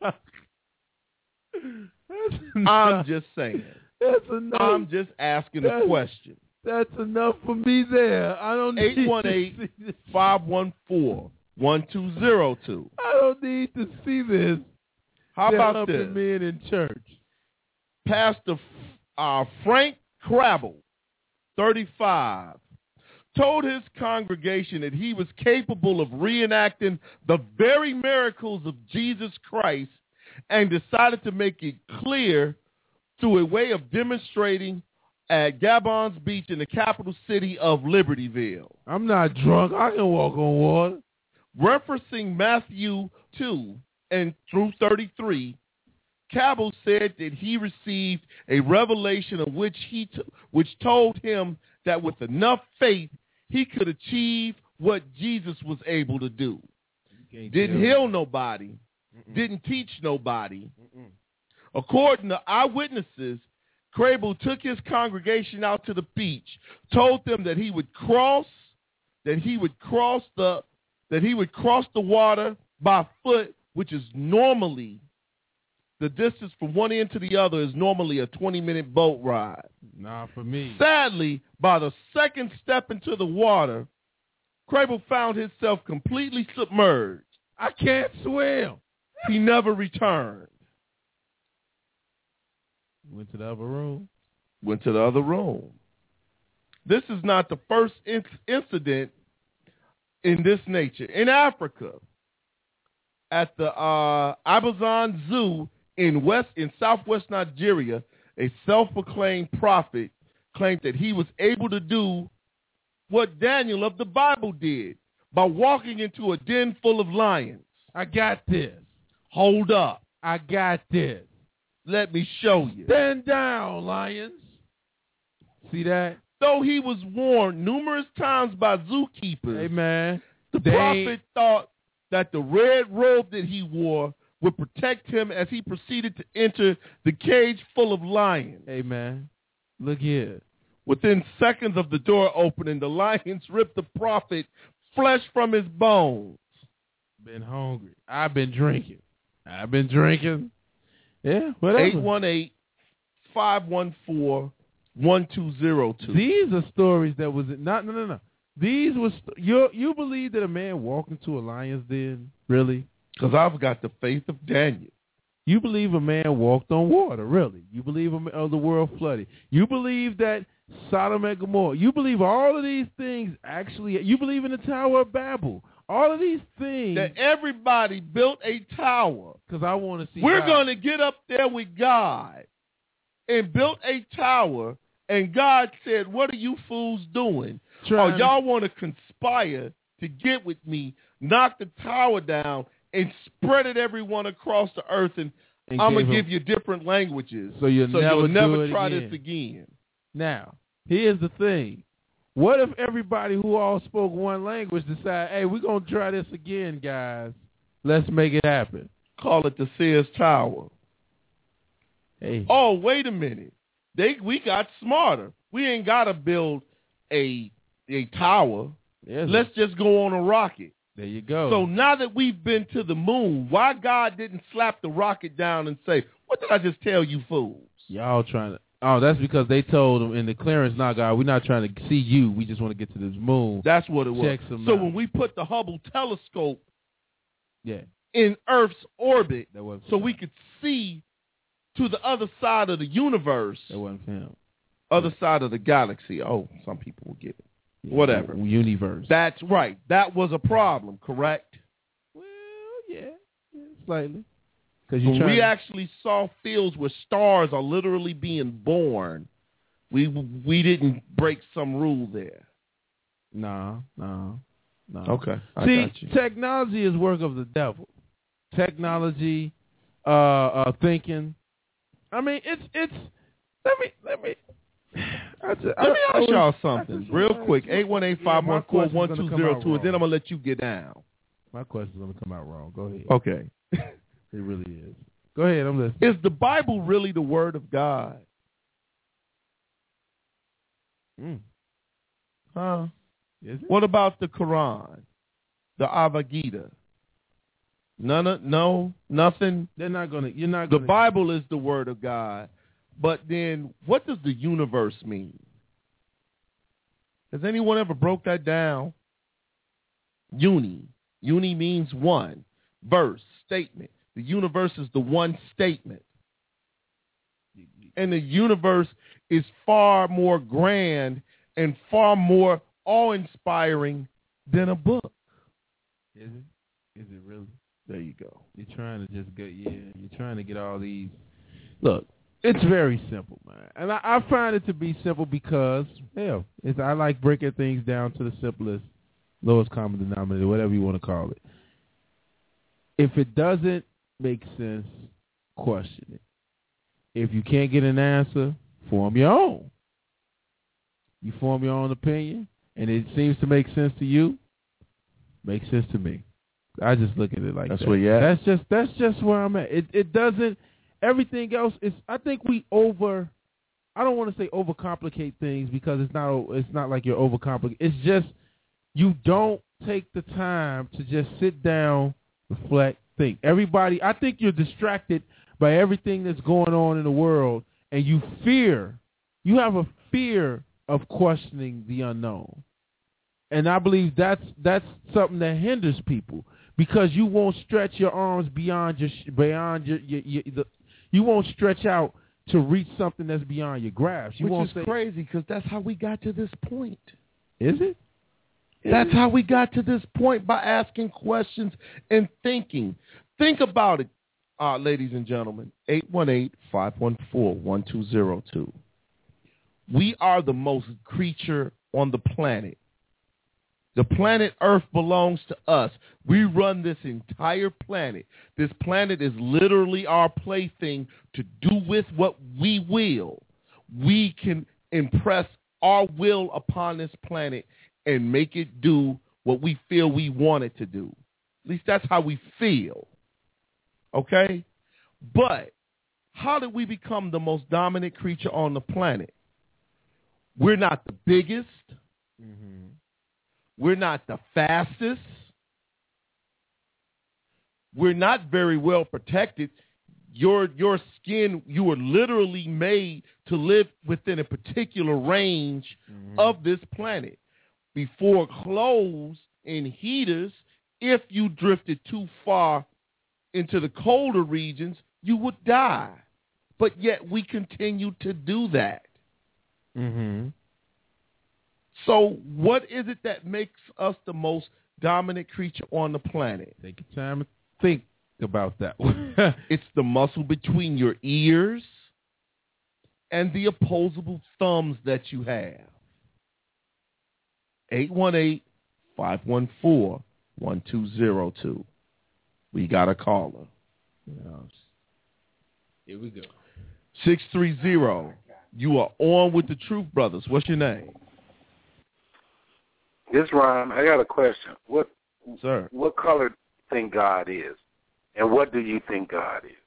That's I'm enough. just saying. That's enough. I'm just asking That's- a question. That's enough for me there. I don't need eight one eight, five one four, one two zero two. I don't need to see this. How about Helping this? men in church. Pastor uh, Frank Crabble, thirty-five, told his congregation that he was capable of reenacting the very miracles of Jesus Christ and decided to make it clear through a way of demonstrating at Gabon's Beach in the capital city of Libertyville. I'm not drunk. I can walk on water. Referencing Matthew two and through thirty-three, Cabell said that he received a revelation of which he t- which told him that with enough faith he could achieve what Jesus was able to do. Didn't heal nobody, Mm-mm. didn't teach nobody. Mm-mm. According to eyewitnesses, Crable took his congregation out to the beach, told them that he would cross, that he would cross the, that he would cross the water by foot, which is normally the distance from one end to the other is normally a twenty-minute boat ride. Nah, for me. Sadly, by the second step into the water, Crable found himself completely submerged. I can't swim. He never returned. Went to the other room. Went to the other room. This is not the first in- incident in this nature. In Africa, at the uh, Abazan Zoo in West in southwest Nigeria, a self-proclaimed prophet claimed that he was able to do what Daniel of the Bible did by walking into a den full of lions. I got this. Hold up. I got this. Let me show you. Stand down, lions. See that? Though he was warned numerous times by zookeepers, hey man, the they... prophet thought that the red robe that he wore would protect him as he proceeded to enter the cage full of lions. Hey man, look here. Within seconds of the door opening, the lions ripped the prophet flesh from his bones. Been hungry. I've been drinking. I've been drinking. Yeah, whatever. eight one eight, five one four, one two zero two. These are stories that was not no no no. These was you you believe that a man walked into a lion's den? Really? Because I've got the faith of Daniel. You believe a man walked on water? Really? You believe a, uh, the world flooded? You believe that Sodom and Gomorrah? You believe all of these things actually? You believe in the Tower of Babel? All of these things. That everybody built a tower. Because I want to see We're God. going to get up there with God and built a tower, and God said, what are you fools doing? Trying oh, y'all want to conspire to get with me, knock the tower down, and spread it everyone across the earth, and, and I'm going to give you different languages. So you'll so never, you'll never do it try again. this again. Now, here's the thing. What if everybody who all spoke one language decide, hey, we're going to try this again, guys. Let's make it happen. Call it the Sears Tower. Hey. Oh, wait a minute. They We got smarter. We ain't got to build a a tower. Yes. Let's just go on a rocket. There you go. So now that we've been to the moon, why God didn't slap the rocket down and say, what did I just tell you fools? Y'all trying to... Oh, that's because they told them in the clearance, nah, God, we're not trying to see you. We just want to get to this moon. That's what it was. Check some so out. when we put the Hubble telescope yeah. in Earth's orbit that wasn't so we could see to the other side of the universe. That wasn't for him. Other side of the galaxy. Oh, some people will get it. Yeah, whatever. Universe. That's right. That was a problem, correct? Well, yeah, yeah slightly. Because when we to... actually saw fields where stars are literally being born, we we didn't break some rule there. No, no, no. Okay. I See, got you. technology is work of the devil. technology, uh, uh, thinking. I mean, it's it's. Let me let me. I just, Let me I, ask I y'all was, something real quick. eight one eight, five one four, one two zero two, and then I'm going to let you get down. My question's going to come out wrong. Go ahead. Okay. It really is. Go ahead. I'm listening. Is the Bible really the Word of God? Mm. Huh? Is it? What about the Quran? The Bhagavad Gita? None of, no, nothing. They're not going to, you're not The going to. Bible is the Word of God. But then what does the universe mean? Has anyone ever broke that down? Uni. Uni means one. Verse, statement. The universe is the one statement. And the universe is far more grand and far more awe-inspiring than a book. Is it? Is it really? There you go. You're trying to just get, yeah, you're trying to get all these. Look, it's very simple, man. And I, I find it to be simple because, hell, it's, I like breaking things down to the simplest, lowest common denominator, whatever you want to call it. If it doesn't make sense, question it. If you can't get an answer, form your own. You form your own opinion, and it seems to make sense to you, makes sense to me. I just look at it like that's that. where you at. That's just that's just where I'm at. It it doesn't. Everything else is. I think we over. I don't want to say overcomplicate things because it's not. It's not like you're overcomplicating. It's just you don't take the time to just sit down, reflect, think. Everybody. I think you're distracted by everything that's going on in the world, and you fear. You have a fear of questioning the unknown, and I believe that's that's something that hinders people. Because you won't stretch your arms beyond your beyond your, your, your the, you won't stretch out to reach something that's beyond your grasp. You Which won't is say, crazy because that's how we got to this point. Is it? Is that's it? how we got to this point, by asking questions and thinking. Think about it, uh, ladies and gentlemen. eight one eight, five one four, one two zero two. We are the most creature on the planet. The planet Earth belongs to us. We run this entire planet. This planet is literally our plaything to do with what we will. We can impress our will upon this planet and make it do what we feel we want it to do. At least that's how we feel. Okay? But how did we become the most dominant creature on the planet? We're not the biggest. Mm-hmm. We're not the fastest. We're not very well protected. Your your skin, you were literally made to live within a particular range mm-hmm. of this planet. Before clothes and heaters, if you drifted too far into the colder regions, you would die. But yet we continue to do that. Mm-hmm. So what is it that makes us the most dominant creature on the planet? Take your time to think about that one. It's the muscle between your ears and the opposable thumbs that you have. eight one eight, five one four, one two zero two. We got a caller. Here we go. six three zero. You are on with the Truth Brothers. What's your name? This Ron, I got a question. What, sir? What color do you think God is, and what do you think God is?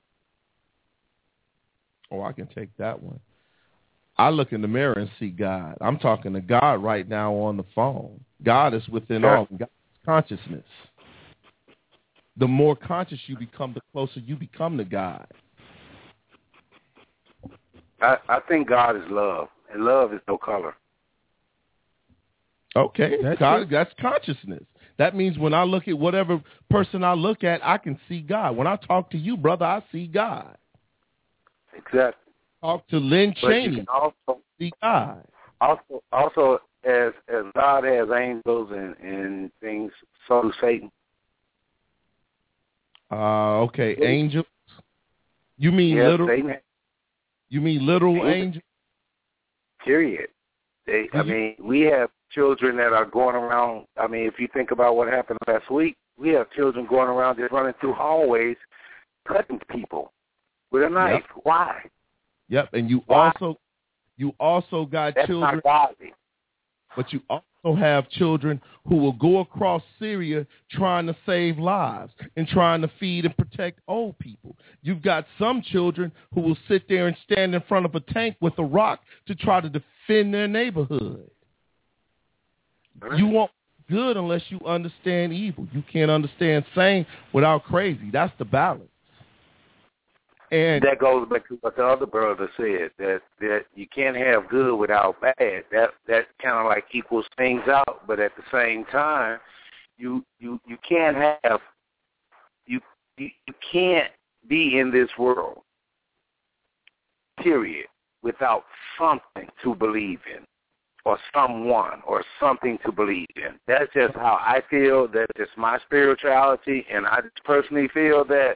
Oh, I can take that one. I look in the mirror and see God. I'm talking to God right now on the phone. God is within sure. all God's consciousness. The more conscious you become, the closer you become to God. I, I think God is love, and love is no color. Okay, that's, God, that's consciousness. That means when I look at whatever person I look at, I can see God. When I talk to you, brother, I see God. Exactly. Talk to Lynn but Cheney, you can also see God. Also, also as as God has angels and, and things, so does Satan. Uh, okay, yeah. Angels. You mean yeah, literal? Satan. You mean literal angels? angels? Period. They, I mean, we have children that are going around. I mean, if you think about what happened last week We have children going around just running through hallways, cutting people with a knife. Yep. Why? Yep, and you Why? also you also got That's children, not godly. but you also have children who will go across Syria trying to save lives and trying to feed and protect old people. You've got some children who will sit there and stand in front of a tank with a rock to try to defend their neighborhood. You won't be good unless you understand evil. You can't understand sane without crazy. That's the balance. And that goes back to what the other brother said, that that you can't have good without bad. That that kind of like equals things out, but at the same time, you you you can't have you you, you can't be in this world, period, without something to believe in, or someone, or something to believe in. That's just how I feel. That's just my spirituality, and I just personally feel that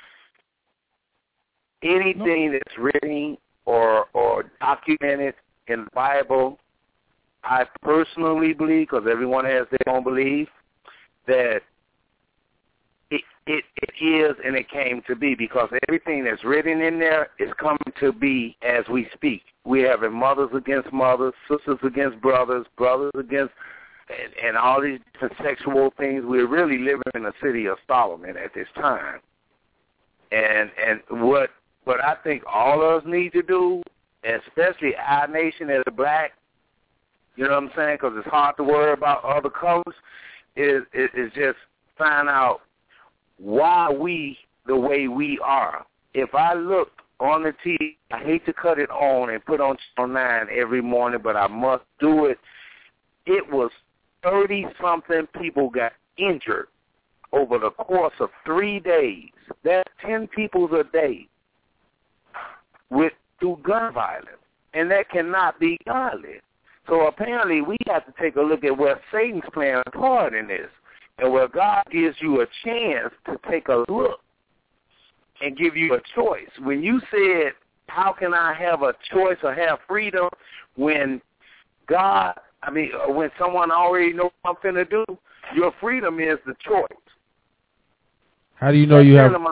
anything that's written or or documented in the Bible, I personally believe, because everyone has their own belief, that it, it it is and it came to be, because everything that's written in there is coming to be as we speak. We have mothers against mothers, sisters against brothers, brothers against, and, and all these different sexual things. We're really living in the city of Solomon at this time. And and what What I think all of us need to do, especially our nation as a black, you know what I'm saying, because it's hard to worry about other colors, is, is, is just find out why we the way we are. If I look on the T V, I hate to cut it on and put on Channel nine every morning, but I must do it. It was thirty-something people got injured over the course of three days. That's ten people a day. With through gun violence, and that cannot be godly. So apparently we have to take a look at where Satan's playing a part in this, and where God gives you a chance to take a look and give you a choice. When you said, how can I have a choice or have freedom when God, I mean, when someone already knows what I'm finna do, your freedom is the choice. How do you know you have... My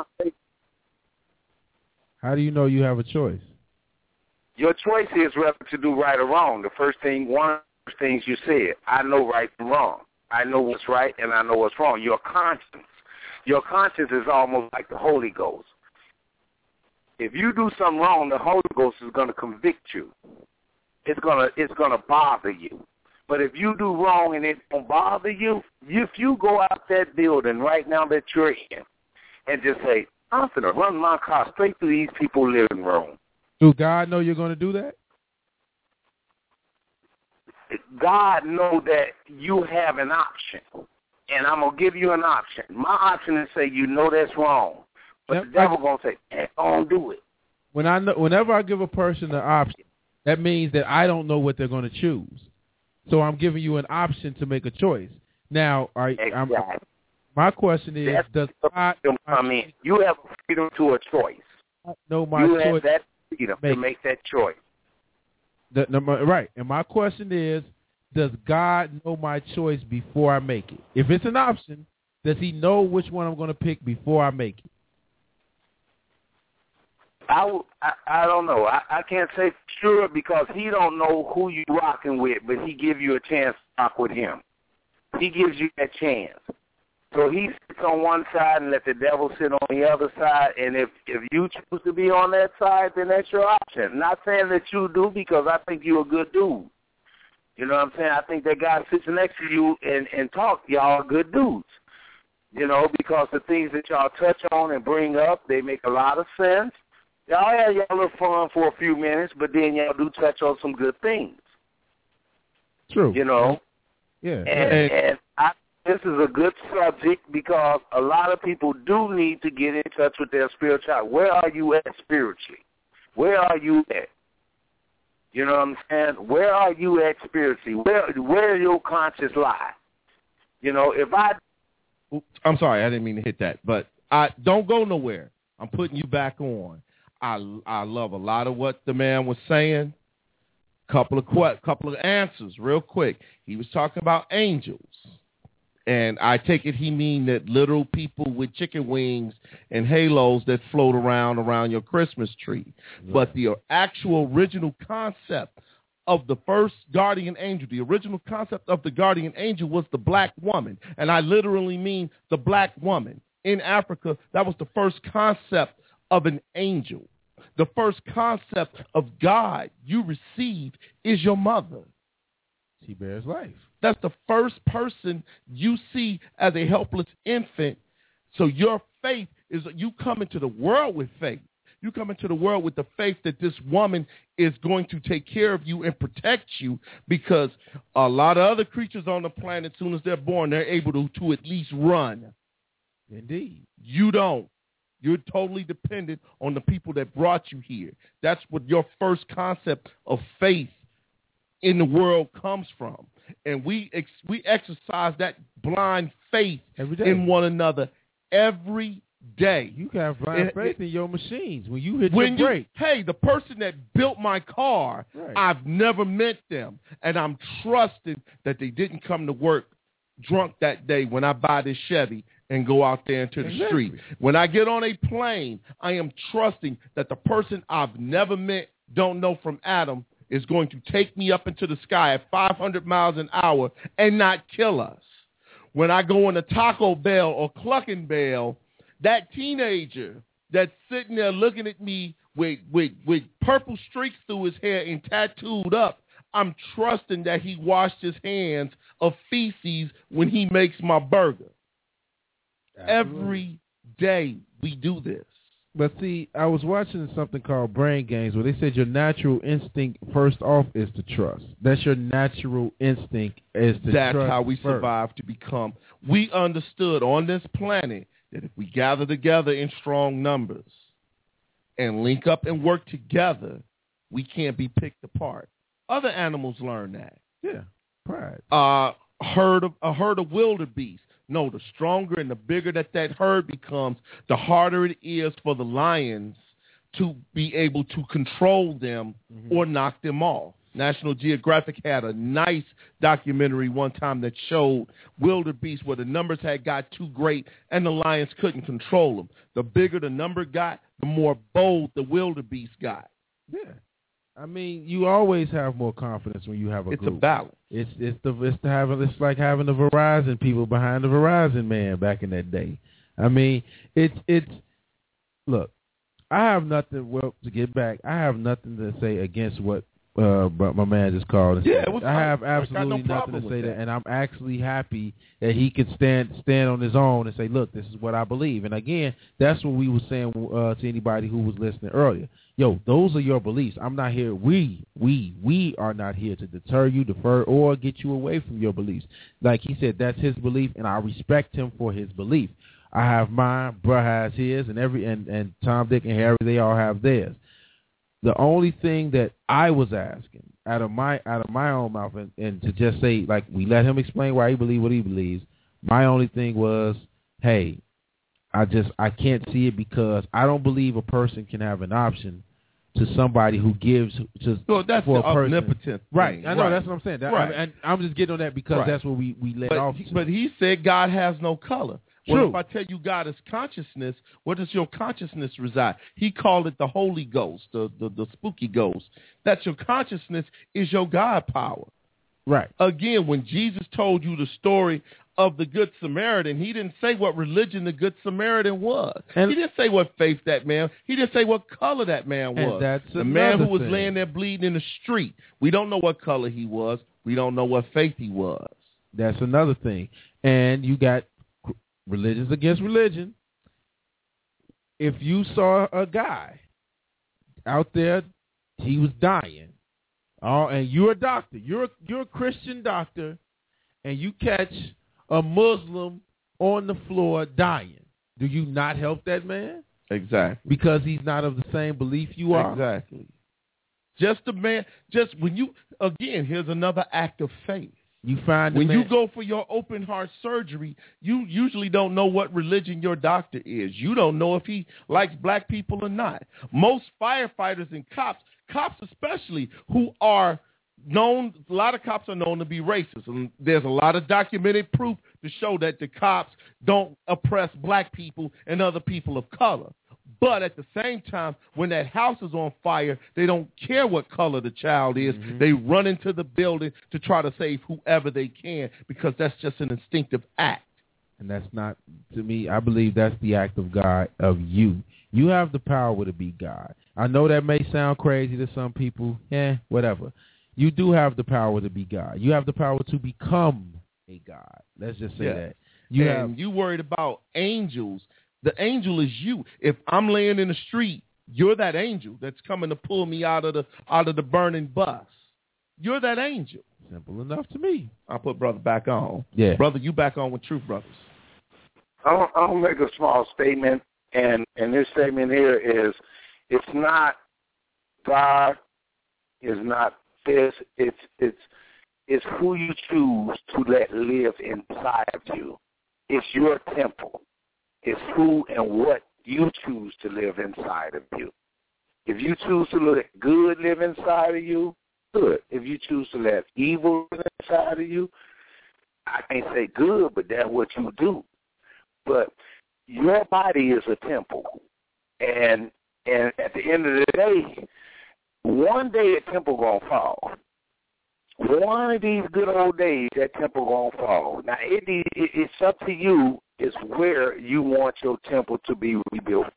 How do you know you have a choice? Your choice is whether to do right or wrong. The first thing, one of the first things you said, I know right and wrong. I know what's right and I know what's wrong. Your conscience. Your conscience is almost like the Holy Ghost. If you do something wrong, the Holy Ghost is going to convict you. It's going to it's going to bother you. But if you do wrong and it don't bother you, if you go out that building right now that you're in and just say, I'm going to run my car straight through these people's living room. Do God know you're going to do that? God know that you have an option, and I'm going to give you an option. My option is say, you know that's wrong, but yep. the devil going to say, hey, don't do it. When I know, whenever I give a person an option, that means that I don't know what they're going to choose. So I'm giving you an option to make a choice. Now, all right, exactly. I'm, my question is, that's does God come in? You have freedom to a choice. No, my you choice have that freedom make, to make that choice. The, no, right, and my question is, does God know my choice before I make it? If it's an option, does he know which one I'm going to pick before I make it? I, I, I don't know. I, I can't say for sure because he don't know who you rocking with, but he give you a chance to rock with him. He gives you that chance. So he sits on one side and let the devil sit on the other side, and if, if you choose to be on that side, then that's your option. Not saying that you do because I think you're a good dude. You know what I'm saying? I think that guy sits next to you and, and talk, y'all are good dudes. You know, because the things that y'all touch on and bring up, they make a lot of sense. Y'all have y'all little fun for a few minutes, but then y'all do touch on some good things. True. You know? Yeah. And, and I, this is a good subject because a lot of people do need to get in touch with their spirituality. Where are you at spiritually? Where are you at? You know what I'm saying? Where are you at spiritually? Where where your conscience lie? You know, if I... I'm sorry, I didn't mean to hit that, but I don't go nowhere. I'm putting you back on. I, I love a lot of what the man was saying. Couple of que- couple of answers real quick. He was talking about angels. And I take it he mean that literal people with chicken wings and halos that float around around your Christmas tree. Right. But the actual original concept of the first guardian angel, the original concept of the guardian angel was the black woman. And I literally mean the black woman. In Africa, that was the first concept of an angel. The first concept of God you received is your mother. She bears life. That's the first person you see as a helpless infant. So your faith is you come into the world with faith. You come into the world with the faith that this woman is going to take care of you and protect you, because a lot of other creatures on the planet, as soon as they're born, they're able to, to at least run. Indeed. You don't. You're totally dependent on the people that brought you here. That's what your first concept of faith in the world comes from. And we ex- we exercise that blind faith in one another every day. You can have blind it, faith it, in your machines when you hit when your brake. You, hey, the person that built my car, right. I've never met them, and I'm trusting that they didn't come to work drunk that day when I buy this Chevy and go out there into the exactly. street. When I get on a plane, I am trusting that the person I've never met, don't know from Adam, is going to take me up into the sky at five hundred miles an hour and not kill us. When I go in a Taco Bell or Clucking Bell, that teenager that's sitting there looking at me with, with, with purple streaks through his hair and tattooed up, I'm trusting that he washed his hands of feces when he makes my burger. Absolutely. Every day we do this. But see, I was watching something called Brain Games where they said your natural instinct first off is to trust. That's your natural instinct is to That's trust. That's how we first. survive to become. We understood on this planet that if we gather together in strong numbers and link up and work together, we can't be picked apart. Other animals learn that. Yeah, pride. Uh, herd of, a herd of wildebeest. No, the stronger and the bigger that that herd becomes, the harder it is for the lions to be able to control them mm-hmm. or knock them off. National Geographic had a nice documentary one time that showed wildebeest where the numbers had got too great and the lions couldn't control them. The bigger the number got, the more bold the wildebeest got. Yeah. I mean, you always have more confidence when you have a it's group. It's a balance. It's it's the it's the having it's like having the Verizon people behind the Verizon man back in that day. I mean, it's it's look, I have nothing. Well, to get back, I have nothing to say against what uh, but my man just called. And yeah, said. it was I have absolutely no nothing to say that. that, and I'm actually happy that he could stand stand on his own and say, "Look, this is what I believe." And again, that's what we were saying uh, to anybody who was listening earlier. Yo, those are your beliefs. I'm not here. We, we, we are not here to deter you, defer, or get you away from your beliefs. Like he said, that's his belief, and I respect him for his belief. I have mine, bruh has his, and every and, and Tom, Dick, and Harry, they all have theirs. The only thing that I was asking out of my out of my own mouth, and, and to just say, like, we let him explain why he believes what he believes, my only thing was, hey, I just I can't see it because I don't believe a person can have an option to somebody who gives just well, that's for the a person. Omnipotent right. thing. I know right. that's what I'm saying. That, right. I, and I'm just getting on that because right. that's what we we let but, off. He, but he said God has no color. True. Well, if I tell you God is consciousness, where does your consciousness reside? He called it the Holy Ghost, the, the, the spooky ghost. That your consciousness is your God power. Right. Again, when Jesus told you the story of the Good Samaritan, he didn't say what religion the Good Samaritan was. And he didn't say what faith that man, he didn't say what color that man was. And that's the man who was thing. laying there bleeding in the street. We don't know what color he was. We don't know what faith he was. That's another thing. And you got religions against religion. If you saw a guy out there, he was dying, oh, and you're a doctor, you're a, you're a Christian doctor, and you catch a Muslim on the floor dying, do you not help that man? Exactly. Because he's not of the same belief you are? Exactly. Just a man, just when you, again, here's another act of faith. You find when man, you go for your open heart surgery, you usually don't know what religion your doctor is. You don't know if he likes black people or not. Most firefighters and cops, cops especially, who are known, a lot of cops are known to be racist. And there's a lot of documented proof to show that the cops don't oppress black people and other people of color. But at the same time, when that house is on fire, they don't care what color the child is. Mm-hmm. They run into the building to try to save whoever they can because that's just an instinctive act. And that's not, to me, I believe that's the act of God, of you. You have the power to be God. I know that may sound crazy to some people. Eh, whatever. You do have the power to be God. You have the power to become a God. Let's just say yeah. that. You and have, you worried about angels. The angel is you. If I'm laying in the street, you're that angel that's coming to pull me out of the out of the burning bus. You're that angel. Simple enough to me. I'll put brother back on. Yeah. Brother, you back on with Truth Brothers. I'll, I'll make a small statement, and, and this statement here is, it's not God, it's not this, it's it's it's who you choose to let live inside of you. It's your temple. It's who and what you choose to live inside of you. If you choose to let good live inside of you, good. If you choose to let evil live inside of you, I can't say good, but that's what you do. But your body is a temple. And and at the end of the day, one day a temple going to fall. One of these good old days, that temple going to fall. Now, it, it, it's up to you. It's where you want your temple to be rebuilt.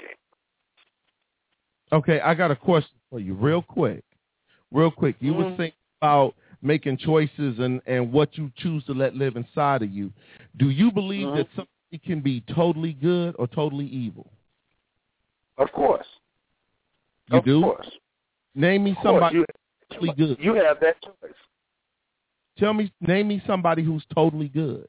Okay, I got a question for you real quick. Real quick. You mm-hmm. were thinking about making choices and, and what you choose to let live inside of you. Do you believe mm-hmm. that somebody can be totally good or totally evil? Of course. You of do? Of course. Name me somebody you, who's totally good. You have that choice. Tell me, name me somebody who's totally good.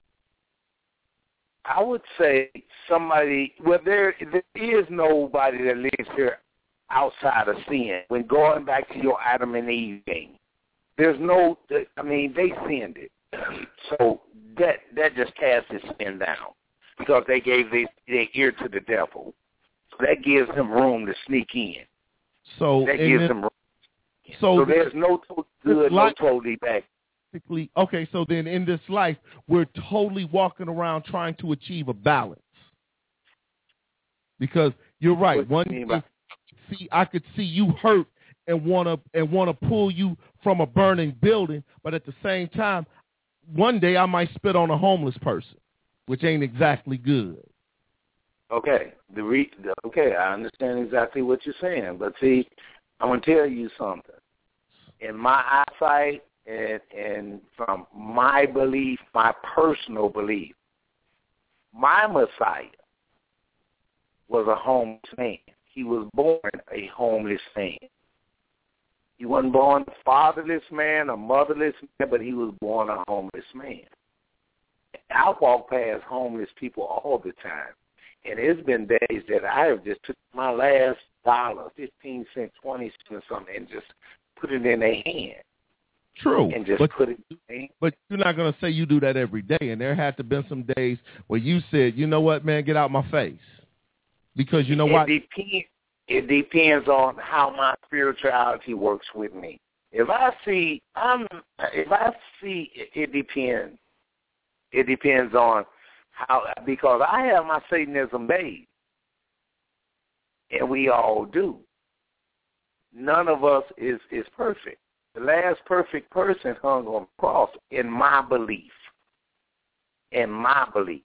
I would say somebody, well, there, there is nobody that lives here outside of sin. When going back to your Adam and Eve thing, there's no, I mean, they sinned it. So that that just cast his sin down because they gave their, their ear to the devil. So that gives him room to sneak in. So that gives this, him room. So, so there's no to- good, no totally bad. Okay, so then in this life, we're totally walking around trying to achieve a balance. Because you're right. One thing, see, I could see you hurt and want to and want to pull you from a burning building, but at the same time, one day I might spit on a homeless person, which ain't exactly good. Okay, the re- okay, I understand exactly what you're saying, but see, I'm gonna tell you something. In my eyesight. And, and from my belief, my personal belief, my Messiah was a homeless man. He was born a homeless man. He wasn't born a fatherless man, a motherless man, but he was born a homeless man. I walk past homeless people all the time, and it's been days that I have just took my last dollar, fifteen cents, twenty cents, something, and just put it in their hand. True, and just but, put it in. But you're not going to say you do that every day, and there had to been some days where you said, you know what, man, get out my face. Because you know it what? Depends, it depends on how my spirituality works with me. If I see, I'm, if I see, it, it depends. It depends on how, because I have my Satanism days, and we all do. None of us is, is perfect. The last perfect person hung on the cross, in my belief. In my belief.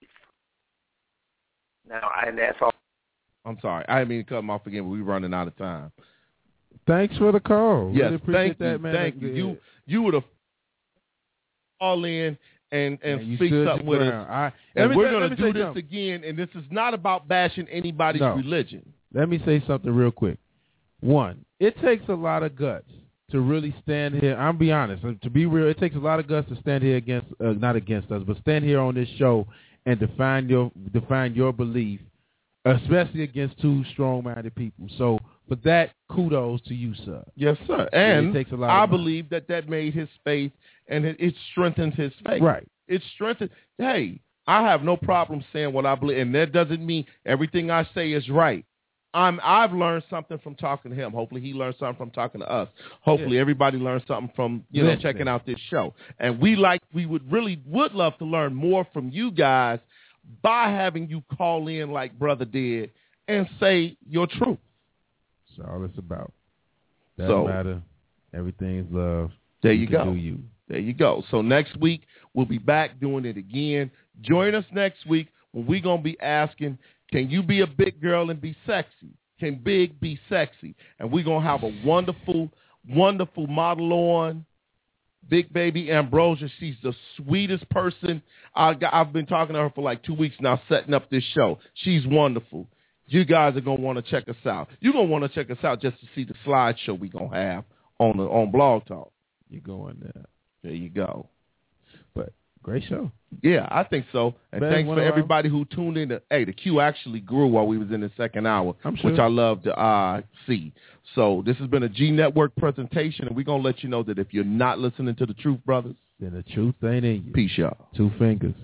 Now, and that's all. I'm sorry. I didn't mean to cut him off again, but we're running out of time. Thanks for the call. Yes, really appreciate thank that, you. man. Thank you. You you would have call in and, and yeah, speak something with us. I, and we're going to do this something. again, and this is not about bashing anybody's no. religion. Let me say something real quick. One, it takes a lot of guts to really stand here. I'm be honest. To be real, it takes a lot of guts to stand here against, uh, not against us, but stand here on this show and define your define your belief, especially against two strong-minded people. So for that, kudos to you, sir. Yes, sir. And it takes a lot I of believe that that made his faith, and it, it strengthens his faith. Right. It strengthens. Hey, I have no problem saying what I believe, and that doesn't mean everything I say is right. I'm, I've learned something from talking to him. Hopefully he learned something from talking to us. Hopefully Yeah. everybody learned something from, you know, Listen. checking out this show. And we like, we would really would love to learn more from you guys by having you call in like Brother did and say your truth. That's all it's about. Doesn't So- matter. Everything's love. There you can go. do you. There you go. So next week, we'll be back doing it again. Join us next week when we're going to be asking, can you be a big girl and be sexy? Can big be sexy? And we're going to have a wonderful, wonderful model on, Big Baby Ambrosia. She's the sweetest person. I got, I've been talking to her for like two weeks now, setting up this show. She's wonderful. You guys are going to want to check us out. You're going to want to check us out just to see the slideshow we're going to have on the, on Blog Talk. You're going there. There you go. But great show. Yeah, I think so. And Man, thanks one for of our- everybody who tuned in. To, hey, the queue actually grew while we was in the second hour, I'm sure. which I love to uh, see. So this has been a G Network presentation, and we're going to let you know that if you're not listening to the Truth Brothers, then the truth ain't in you. Peace, y'all. Two fingers.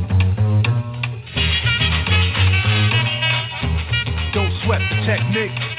Don't sweat the technique.